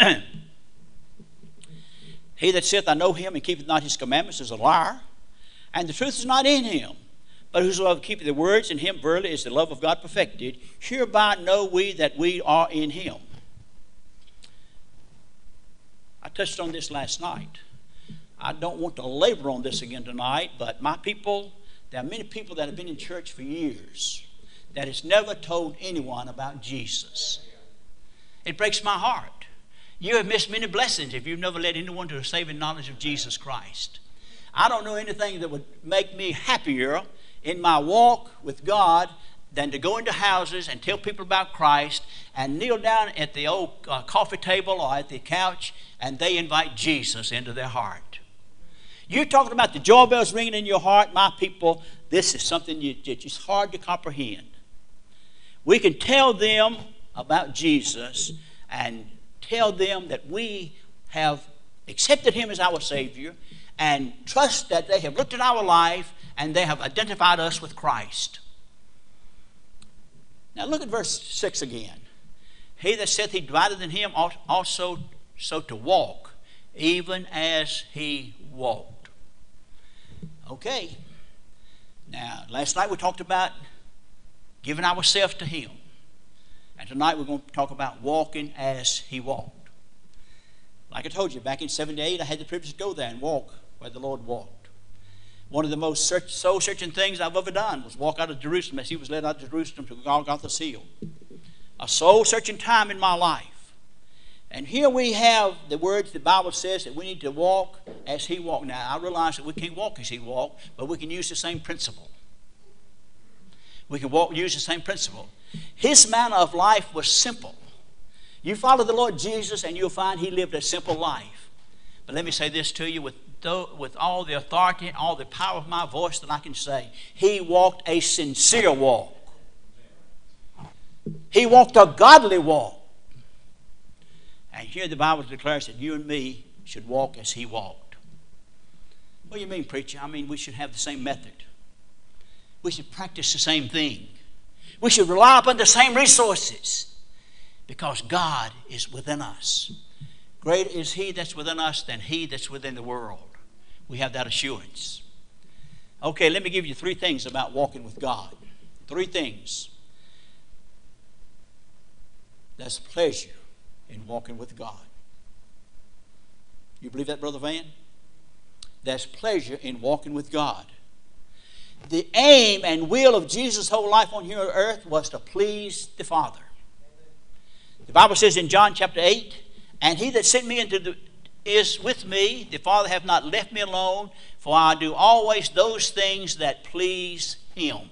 He that saith, I know Him, and keepeth not His commandments, is a liar, and the truth is not in him. But whosoever keepeth the words, in him verily is the love of God perfected. Hereby know we that we are in Him. I touched on this last night. I don't want to labor on this again tonight, but my people, there are many people that have been in church for years that has never told anyone about Jesus. It breaks my heart. You have missed many blessings if you've never led anyone to a saving knowledge of Jesus Christ. I don't know anything that would make me happier in my walk with God than to go into houses and tell people about Christ and kneel down at the old uh, coffee table or at the couch and they invite Jesus into their heart. You're talking about the joy bells ringing in your heart, my people. This is something you, it's hard to comprehend. We can tell them about Jesus and tell them that we have accepted Him as our Savior and trust that they have looked at our life and they have identified us with Christ. Now look at verse six again. He that saith he divided in Him ought also so to walk, even as He walked. Okay. Now, last night we talked about giving ourselves to Him. And tonight we're going to talk about walking as He walked. Like I told you, back in seventy-eight, I had the privilege to go there and walk where the Lord walked. One of the most search, soul-searching things I've ever done was walk out of Jerusalem as He was led out of Jerusalem to Golgotha's Hill. A soul-searching time in my life. And here we have the words the Bible says that we need to walk as He walked. Now, I realize that we can't walk as He walked, but we can use the same principle. We can walk, use the same principle. His manner of life was simple. You follow the Lord Jesus and you'll find He lived a simple life. But let me say this to you with, with all the authority and all the power of my voice that I can say. He walked a sincere walk. He walked a godly walk. And here the Bible declares that you and me should walk as He walked. What do you mean, preacher? I mean we should have the same method. We should practice the same thing. We should rely upon the same resources because God is within us. Greater is He that's within us than he that's within the world. We have that assurance. Okay, let me give you three things about walking with God. Three things. There's pleasure in walking with God. You believe that, Brother Van? There's pleasure in walking with God. The aim and will of Jesus' whole life on here on earth was to please the Father. The Bible says in John chapter eight, and He that sent me into the is with me, the Father hath not left me alone, for I do always those things that please Him.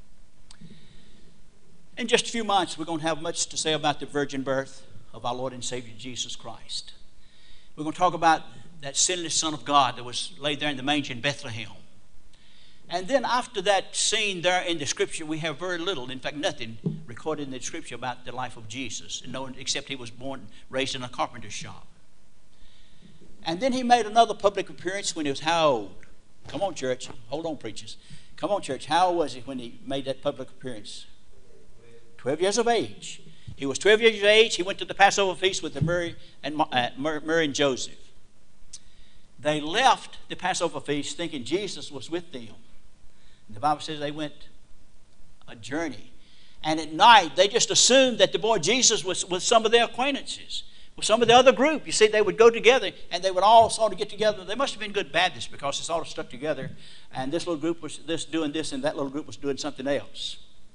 In just a few months, we're going to have much to say about the virgin birth of our Lord and Savior Jesus Christ. We're going to talk about that sinless Son of God that was laid there in the manger in Bethlehem. And then after that scene there in the Scripture, we have very little, in fact nothing, recorded in the Scripture about the life of Jesus, except He was born, raised in a carpenter's shop. And then He made another public appearance when He was how old? Come on, church. Hold on, preachers. Come on, church. How old was He when He made that public appearance? Twelve years of age. He was twelve years of age. He went to the Passover feast with the Mary and, uh, Mary and Joseph. They left the Passover feast thinking Jesus was with them. The Bible says they went a journey. And at night, they just assumed that the boy Jesus was with some of their acquaintances, with some of the other group. You see, they would go together, and they would all sort of get together. They must have been good Baptists because it's all stuck together. And this little group was this doing this, and that little group was doing something else.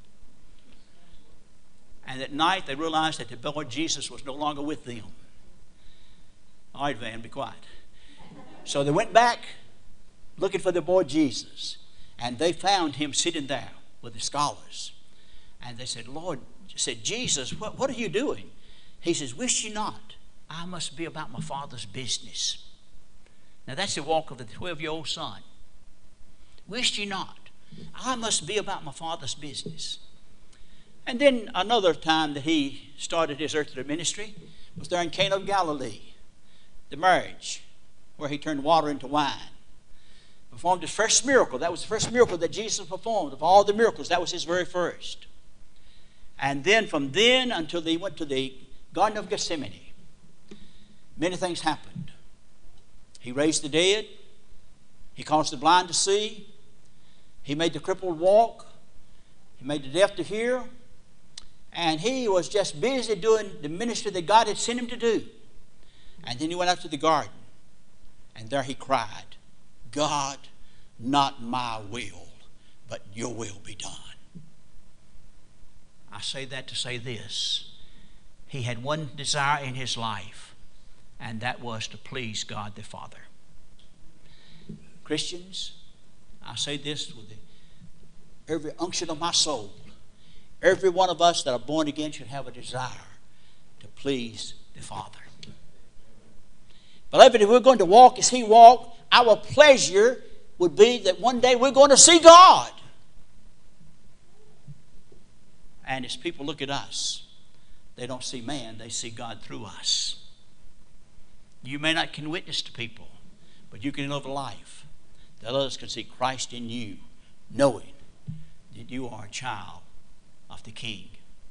And at night, they realized that the boy Jesus was no longer with them. All right, Van, be quiet. So they went back looking for the boy Jesus. And they found him sitting there with the scholars. And they said, Lord, said, Jesus, what, what are you doing? He says, wish ye not, I must be about my Father's business. Now that's the walk of the twelve-year-old son. Wish ye not, I must be about my Father's business. And then another time that He started His earthly ministry was there in Cana of Galilee, the marriage, where He turned water into wine. Performed His first miracle. That was the first miracle that Jesus performed. Of all the miracles, that was His very first. And then from then until He went to the Garden of Gethsemane, many things happened. He raised the dead. He caused the blind to see. He made the crippled walk. He made the deaf to hear. And He was just busy doing the ministry that God had sent Him to do. And then He went out to the garden. And there He cried, God, not my will, but your will be done. I say that to say this. He had one desire in His life, and that was to please God the Father. Christians, I say this with every unction of my soul. Every one of us that are born again should have a desire to please the Father. Beloved, if we're going to walk as He walked, our pleasure would be that one day we're going to see God. And as people look at us, they don't see man, they see God through us. You may not can witness to people, but you can live a life that others can see Christ in you, knowing that you are a child of the King.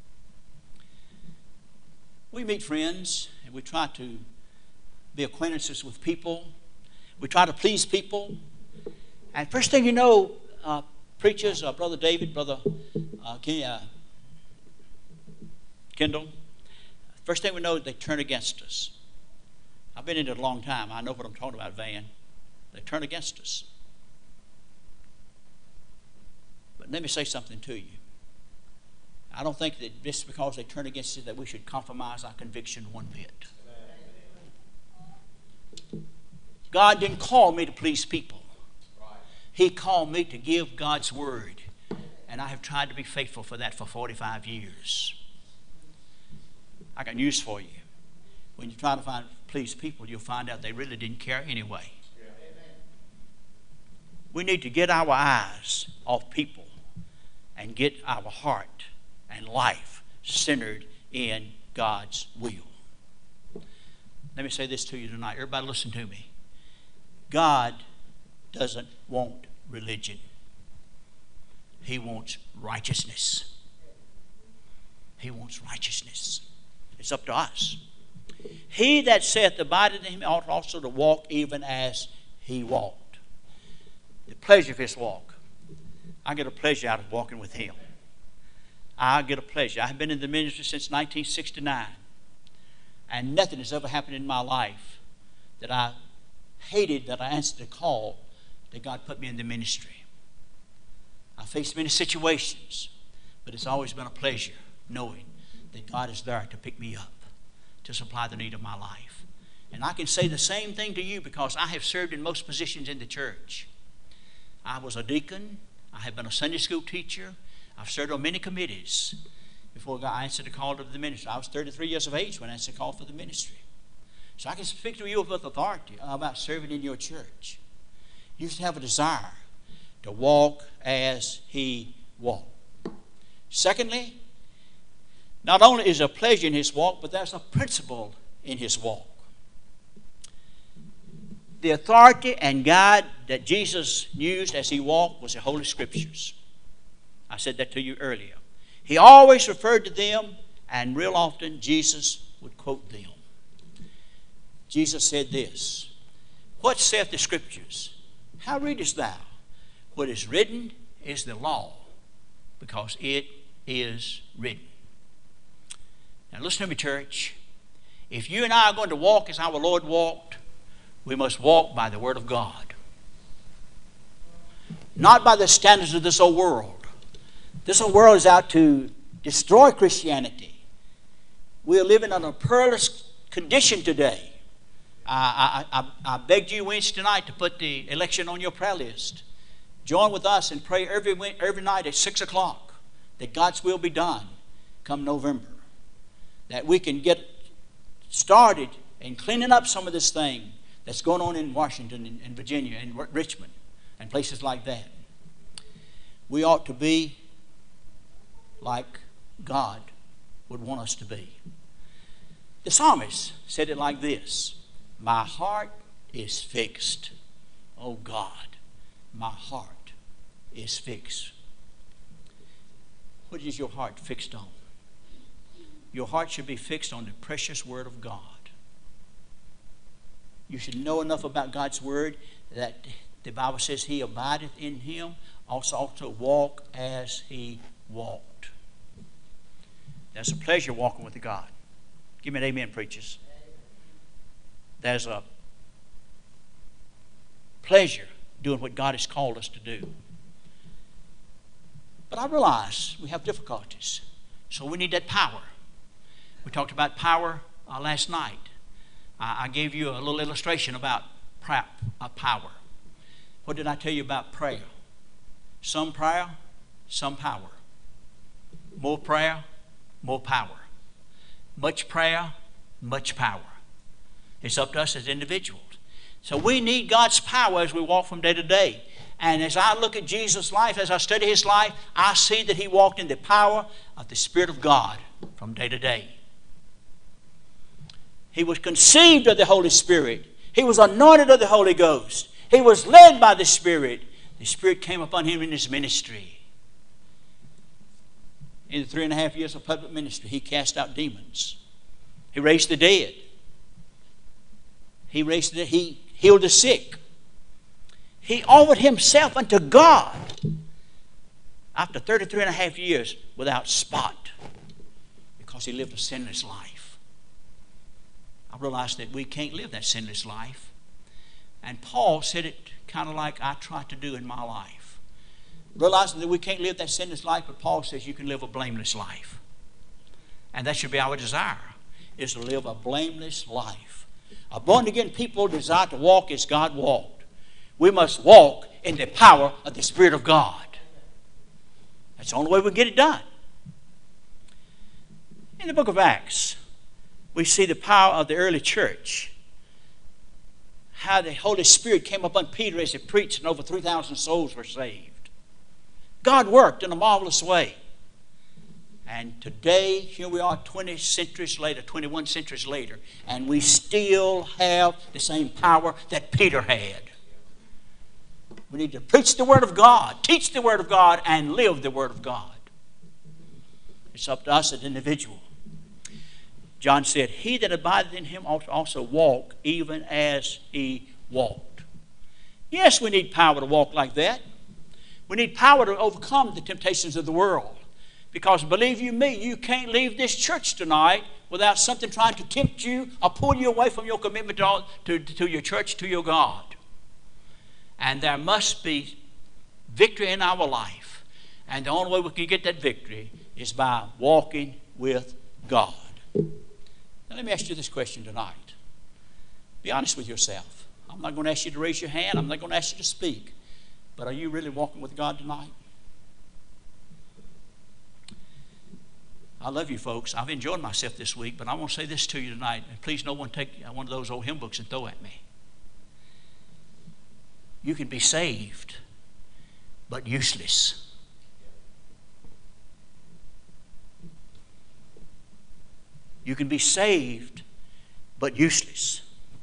We meet friends and we try to be acquaintances with people. We try to please people. And first thing you know, uh, preachers, uh, Brother David, Brother uh, Ken, uh, Kendall, first thing we know, they turn against us. I've been in it a long time. I know what I'm talking about, Van. They turn against us. But let me say something to you. I don't think that just because they turn against us that we should compromise our conviction one bit. God didn't call me to please people. He called me to give God's word. And I have tried to be faithful for that for forty-five years. I got news for you. When you try to find please people, you'll find out they really didn't care anyway. We need to get our eyes off people and get our heart and life centered in God's will. Let me say this to you tonight. Everybody listen to me. God doesn't want religion. He wants righteousness. He wants righteousness. It's up to us. He that saith abide in him ought also to walk even as he walked. The pleasure of his walk. I get a pleasure out of walking with him. I get a pleasure. I've been in the ministry since nineteen sixty-nine. And nothing has ever happened in my life that I hated that I answered the call that God put me in the ministry. I faced many situations, but it's always been a pleasure knowing that God is there to pick me up, to supply the need of my life. And I can say the same thing to you because I have served in most positions in the church. I was a deacon. I have been a Sunday school teacher. I've served on many committees before God answered the call to the ministry. I was thirty-three years of age when I answered the call for the ministry. So I can speak to you with authority about serving in your church. You should have a desire to walk as he walked. Secondly, not only is there pleasure in his walk, but there's a principle in his walk. The authority and guide that Jesus used as he walked was the Holy Scriptures. I said that to you earlier. He always referred to them, and real often Jesus would quote them. Jesus said this, "What saith the Scriptures? How readest thou? What is written is the law, because it is written." Now listen to me, church. If you and I are going to walk as our Lord walked, we must walk by the Word of God. Not by the standards of this old world. This old world is out to destroy Christianity. We are living in a perilous condition today. I, I, I, I begged you Wednesday night to put the election on your prayer list. Join with us and pray every, every night at six o'clock that God's will be done come November. That we can get started in cleaning up some of this thing that's going on in Washington and, and Virginia and Richmond and places like that. We ought to be like God would want us to be. The psalmist said it like this, "My heart is fixed. Oh God, my heart is fixed." What is your heart fixed on? Your heart should be fixed on the precious Word of God. You should know enough about God's Word that the Bible says he abideth in him, also ought to walk as he walked. There's a pleasure walking with God. Give me an amen, preachers. There's a pleasure doing what God has called us to do. But I realize we have difficulties, so we need that power. We talked about power uh, last night. I, I gave you a little illustration about pra- uh, power. What did I tell you about prayer? Some prayer, some power. More prayer, more power. Much prayer, much power. It's up to us as individuals. So we need God's power as we walk from day to day. And as I look at Jesus' life, as I study his life, I see that he walked in the power of the Spirit of God from day to day. He was conceived of the Holy Spirit. He was anointed of the Holy Ghost. He was led by the Spirit. The Spirit came upon him in his ministry. In the three and a half years of public ministry, he cast out demons. He raised the dead. He raised the, he healed the sick. He offered himself unto God after thirty-three and a half years without spot, because he lived a sinless life. I realized that we can't live that sinless life. And Paul said it kind of like I try to do in my life. Realizing that we can't live that sinless life, but Paul says you can live a blameless life. And that should be our desire, is to live a blameless life. A born-again people desire to walk as God walked. We must walk in the power of the Spirit of God. That's the only way we get it done. In the book of Acts, we see the power of the early church. How the Holy Spirit came upon Peter as he preached, and over three thousand souls were saved. God worked in a marvelous way. And today, here we are twenty centuries later, twenty-one centuries later, and we still have the same power that Peter had. We need to preach the Word of God, teach the Word of God, and live the Word of God. It's up to us as an individual. John said, he that abideth in him ought to also walk even as he walked. Yes, we need power to walk like that. We need power to overcome the temptations of the world. Because believe you me, you can't leave this church tonight without something trying to tempt you or pull you away from your commitment to, to, to your church, to your God. And there must be victory in our life. And the only way we can get that victory is by walking with God. Now let me ask you this question tonight. Be honest with yourself. I'm not going to ask you to raise your hand. I'm not going to ask you to speak. But are you really walking with God tonight? I love you folks. I've enjoyed myself this week, but I want to say this to you tonight. And please no one take one of those old hymn books and throw at me. You can be saved, but useless. You can be saved, but useless.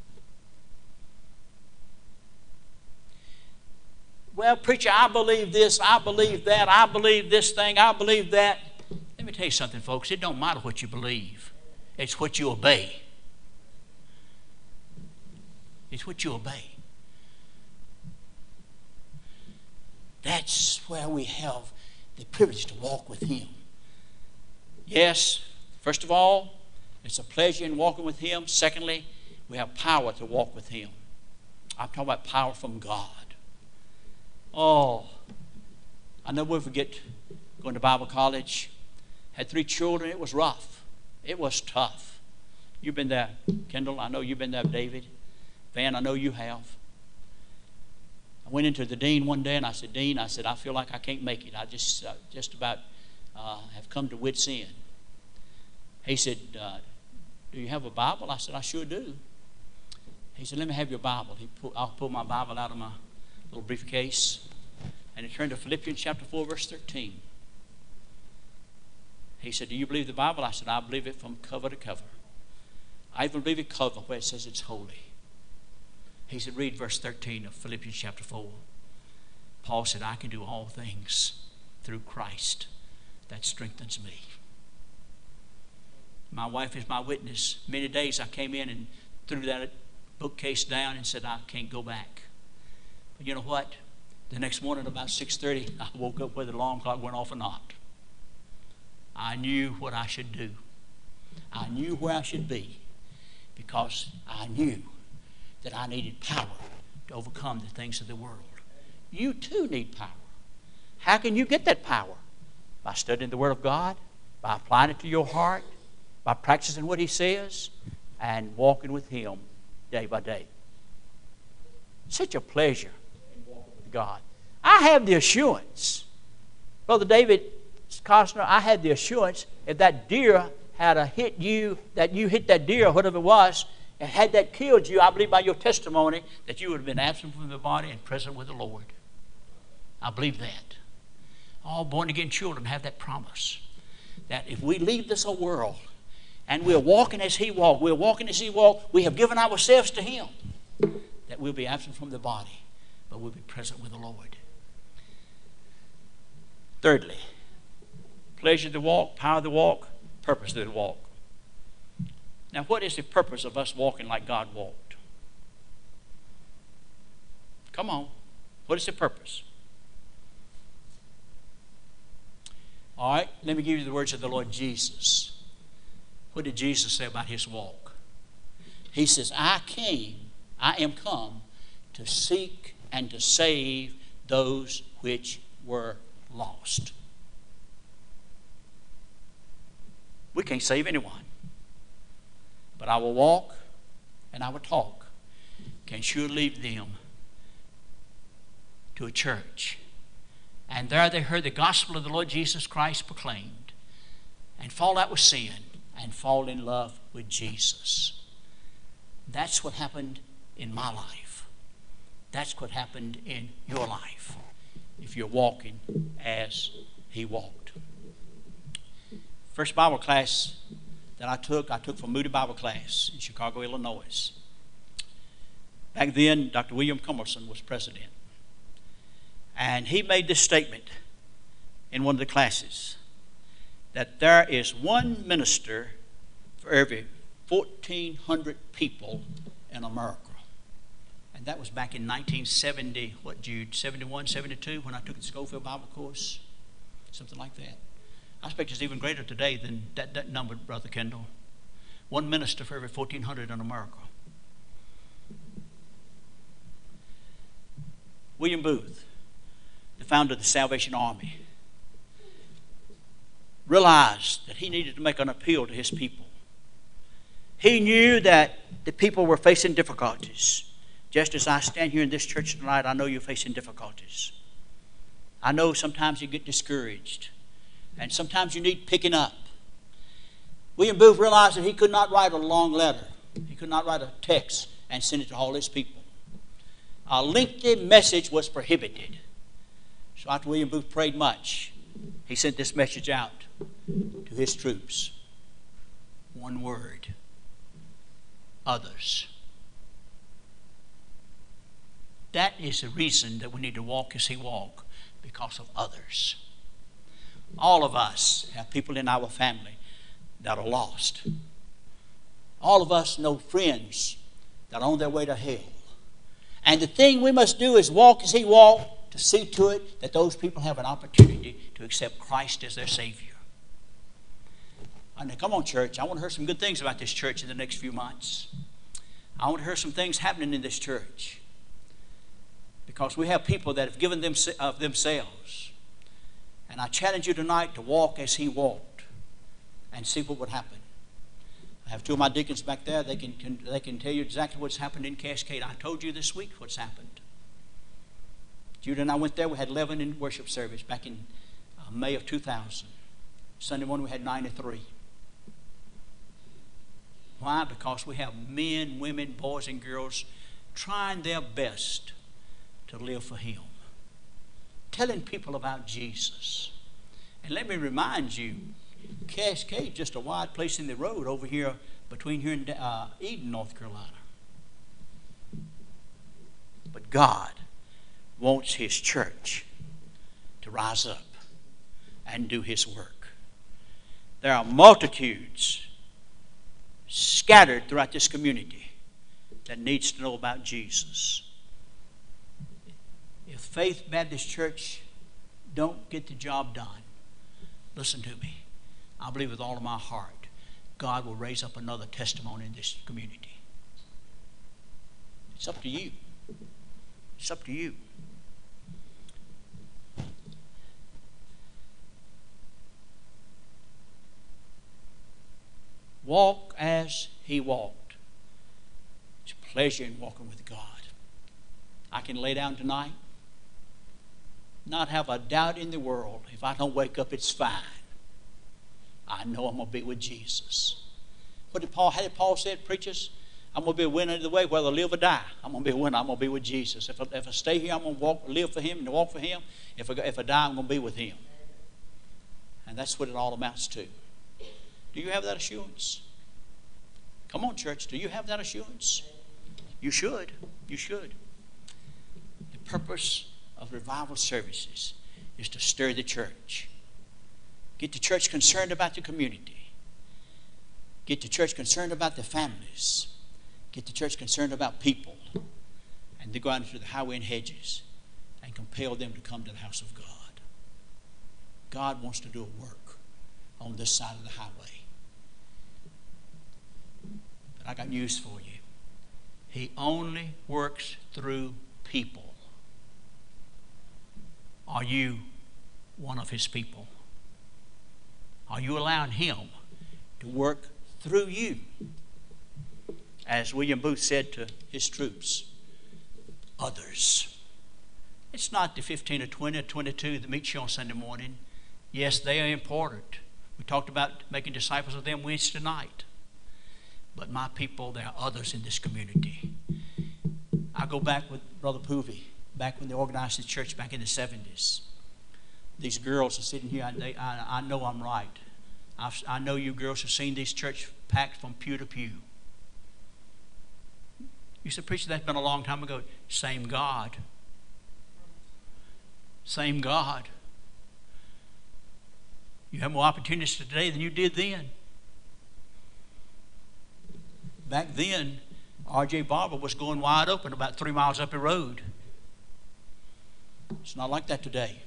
Well, preacher, I believe this, I believe that, I believe this thing, I believe that. Let me tell you something, folks. It don't matter what you believe. It's what you obey. It's what you obey. That's where we have the privilege to walk with Him. Yes, first of all, it's a pleasure in walking with Him. Secondly, we have power to walk with Him. I'm talking about power from God. Oh, I never will forget going to Bible college. Had three children. It was rough. It was tough. You've been there, Kendall. I know you've been there, David. Van, I know you have. I went into the dean one day and I said, Dean, I said, I feel like I can't make it. I just uh, just about uh, have come to wit's end. He said, uh, do you have a Bible? I said, I sure do. He said, let me have your Bible. He pull, I'll pull my Bible out of my little briefcase. And he turned to Philippians chapter four, verse thirteen. He said, do you believe the Bible? I said, I believe it from cover to cover. I even believe it cover where it says it's holy. He said, read verse thirteen of Philippians chapter four. Paul said, I can do all things through Christ that strengthens me. My wife is my witness. Many days I came in and threw that bookcase down and said, I can't go back. But you know what? The next morning about six thirty, I woke up whether the alarm clock went off or not. I knew what I should do. I knew where I should be because I knew that I needed power to overcome the things of the world. You too need power. How can you get that power? By studying the Word of God, by applying it to your heart, by practicing what He says, and walking with Him day by day. Such a pleasure in walking with God. I have the assurance. Brother David, Costner, I had the assurance if that deer had a hit you, that you hit that deer, whatever it was, and had that killed you, I believe by your testimony that you would have been absent from the body and present with the Lord. I believe that. All born-again children have that promise that if we leave this old world and we're walking as He walked, we're walking as He walked, we have given ourselves to Him, that we'll be absent from the body, but we'll be present with the Lord. Thirdly, pleasure of the walk, power of the walk, purpose of the walk. Now, what is the purpose of us walking like God walked? Come on. What is the purpose? All right, let me give you the words of the Lord Jesus. What did Jesus say about His walk? He says, I came, I am come to seek and to save those which were lost. We can't save anyone. But our walk and our talk can sure lead them to a church. And there they heard the gospel of the Lord Jesus Christ proclaimed and fall out with sin and fall in love with Jesus. That's what happened in my life. That's what happened in your life if you're walking as He walked. First Bible class that I took, I took from Moody Bible class in Chicago, Illinois. Back then, Doctor William Cumerson was president. And he made this statement in one of the classes, that there is one minister for every fourteen hundred people in America. And that was back in nineteen seventy, what, Jude, seventy-one, seventy-two, when I took the Schofield Bible course, something like that. I expect it's even greater today than that, that number, Brother Kendall. One minister for every fourteen hundred in America. William Booth, the founder of the Salvation Army, realized that he needed to make an appeal to his people. He knew that the people were facing difficulties. Just as I stand here in this church tonight, I know you're facing difficulties. I know sometimes you get discouraged, and sometimes you need picking up. William Booth realized that he could not write a long letter. He could not write a text and send it to all his people. A lengthy message was prohibited. So after William Booth prayed much, he sent this message out to his troops. One word. Others. That is the reason that we need to walk as He walked, because of others. All of us have people in our family that are lost. All of us know friends that are on their way to hell. And the thing we must do is walk as He walked, to see to it that those people have an opportunity to accept Christ as their Savior. Now, come on, church. I want to hear some good things about this church in the next few months. I want to hear some things happening in this church, because we have people that have given them of themselves. And I challenge you tonight to walk as He walked and see what would happen. I have two of my deacons back there. They can, can, they can tell you exactly what's happened in Cascade. I told you this week what's happened. Judah and I went there. We had eleven in worship service back in uh, May of two thousand. Sunday morning we had ninety-three. Why? Because we have men, women, boys, and girls trying their best to live for Him. Telling people about Jesus. And let me remind you, Cascade is just a wide place in the road over here between here and uh, Eden, North Carolina. But God wants His church to rise up and do His work. There are multitudes scattered throughout this community that needs to know about Jesus. If Faith Baptist Church don't get the job done, listen to me. I believe with all of my heart, God will raise up another testimony in this community. It's up to you. It's up to you. Walk as He walked. It's a pleasure in walking with God. I can lay down tonight not have a doubt in the world. If I don't wake up, it's fine. I know I'm going to be with Jesus. What did Paul, how did Paul say it, preachers? I'm going to be a winner either way, whether I live or die. I'm going to be a winner. I'm going to be with Jesus. If I, if I stay here, I'm going to walk, live for Him and walk for Him. If I, if I die, I'm going to be with Him. And that's what it all amounts to. Do you have that assurance? Come on, church. Do you have that assurance? You should. You should. The purpose of revival services is to stir the church. Get the church concerned about the community. Get the church concerned about the families. Get the church concerned about people. And to go out into the highway and hedges and compel them to come to the house of God. God wants to do a work on this side of the highway. But I got news for you. He only works through people. Are you one of His people? Are you allowing Him to work through you? As William Booth said to his troops, others. It's not the fifteen or twenty or twenty-two that meet you on Sunday morning. Yes, they are important. We talked about making disciples of them Wednesday night. But my people, there are others in this community. I go back with Brother Poovey, back when they organized the church back in the seventies. These girls are sitting here, and they, I, I know I'm right. I've, I know you girls have seen this church packed from pew to pew. You said, preacher, that's been a long time ago. Same God. Same God. You have more opportunities today than you did then. Back then, R J Barber was going wide open about three miles up the road. It's not like that today.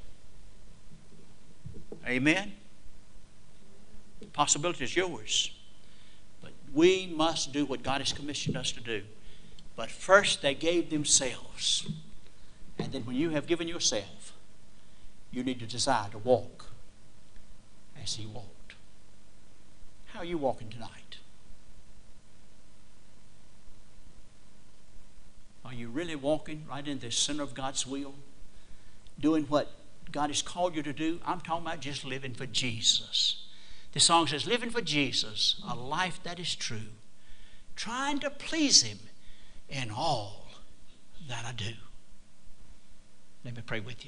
Amen? The possibility is yours. But we must do what God has commissioned us to do. But first they gave themselves. And then when you have given yourself, you need to desire to walk as He walked. How are you walking tonight? Are you really walking right in the center of God's will? Doing what God has called you to do? I'm talking about just living for Jesus. The song says, living for Jesus, a life that is true, trying to please Him in all that I do. Let me pray with you.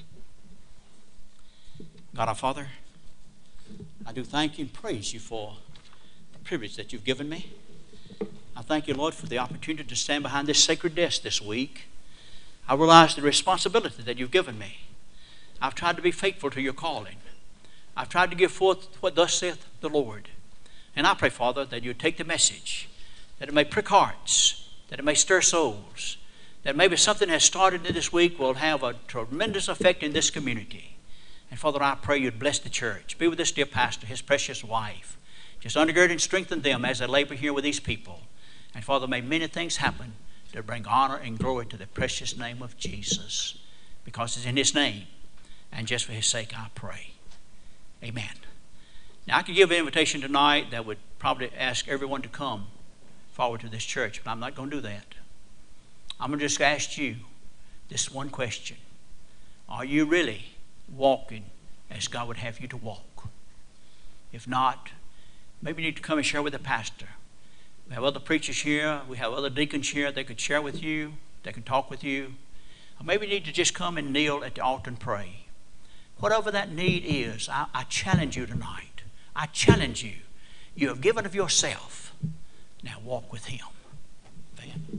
God our Father, I do thank you and praise you for the privilege that you've given me. I thank you, Lord, for the opportunity to stand behind this sacred desk this week. I realize the responsibility that you've given me. I've tried to be faithful to your calling. I've tried to give forth what thus saith the Lord. And I pray, Father, that you take the message, that it may prick hearts, that it may stir souls, that maybe something has started in this week will have a tremendous effect in this community. And Father, I pray you'd bless the church. Be with this dear pastor, his precious wife. Just undergird and strengthen them as they labor here with these people. And Father, may many things happen to bring honor and glory to the precious name of Jesus. Because it's in His name and just for His sake I pray. Amen. Now I could give an invitation tonight that would probably ask everyone to come forward to this church, but I'm not going to do that. I'm going to just ask you this one question. Are you really walking as God would have you to walk? If not, maybe you need to come and share with the pastor. We have other preachers here. We have other deacons here. They could share with you. They can talk with you. Or maybe you need to just come and kneel at the altar and pray. Whatever that need is, I, I challenge you tonight. I challenge you. You have given of yourself. Now walk with Him. Amen.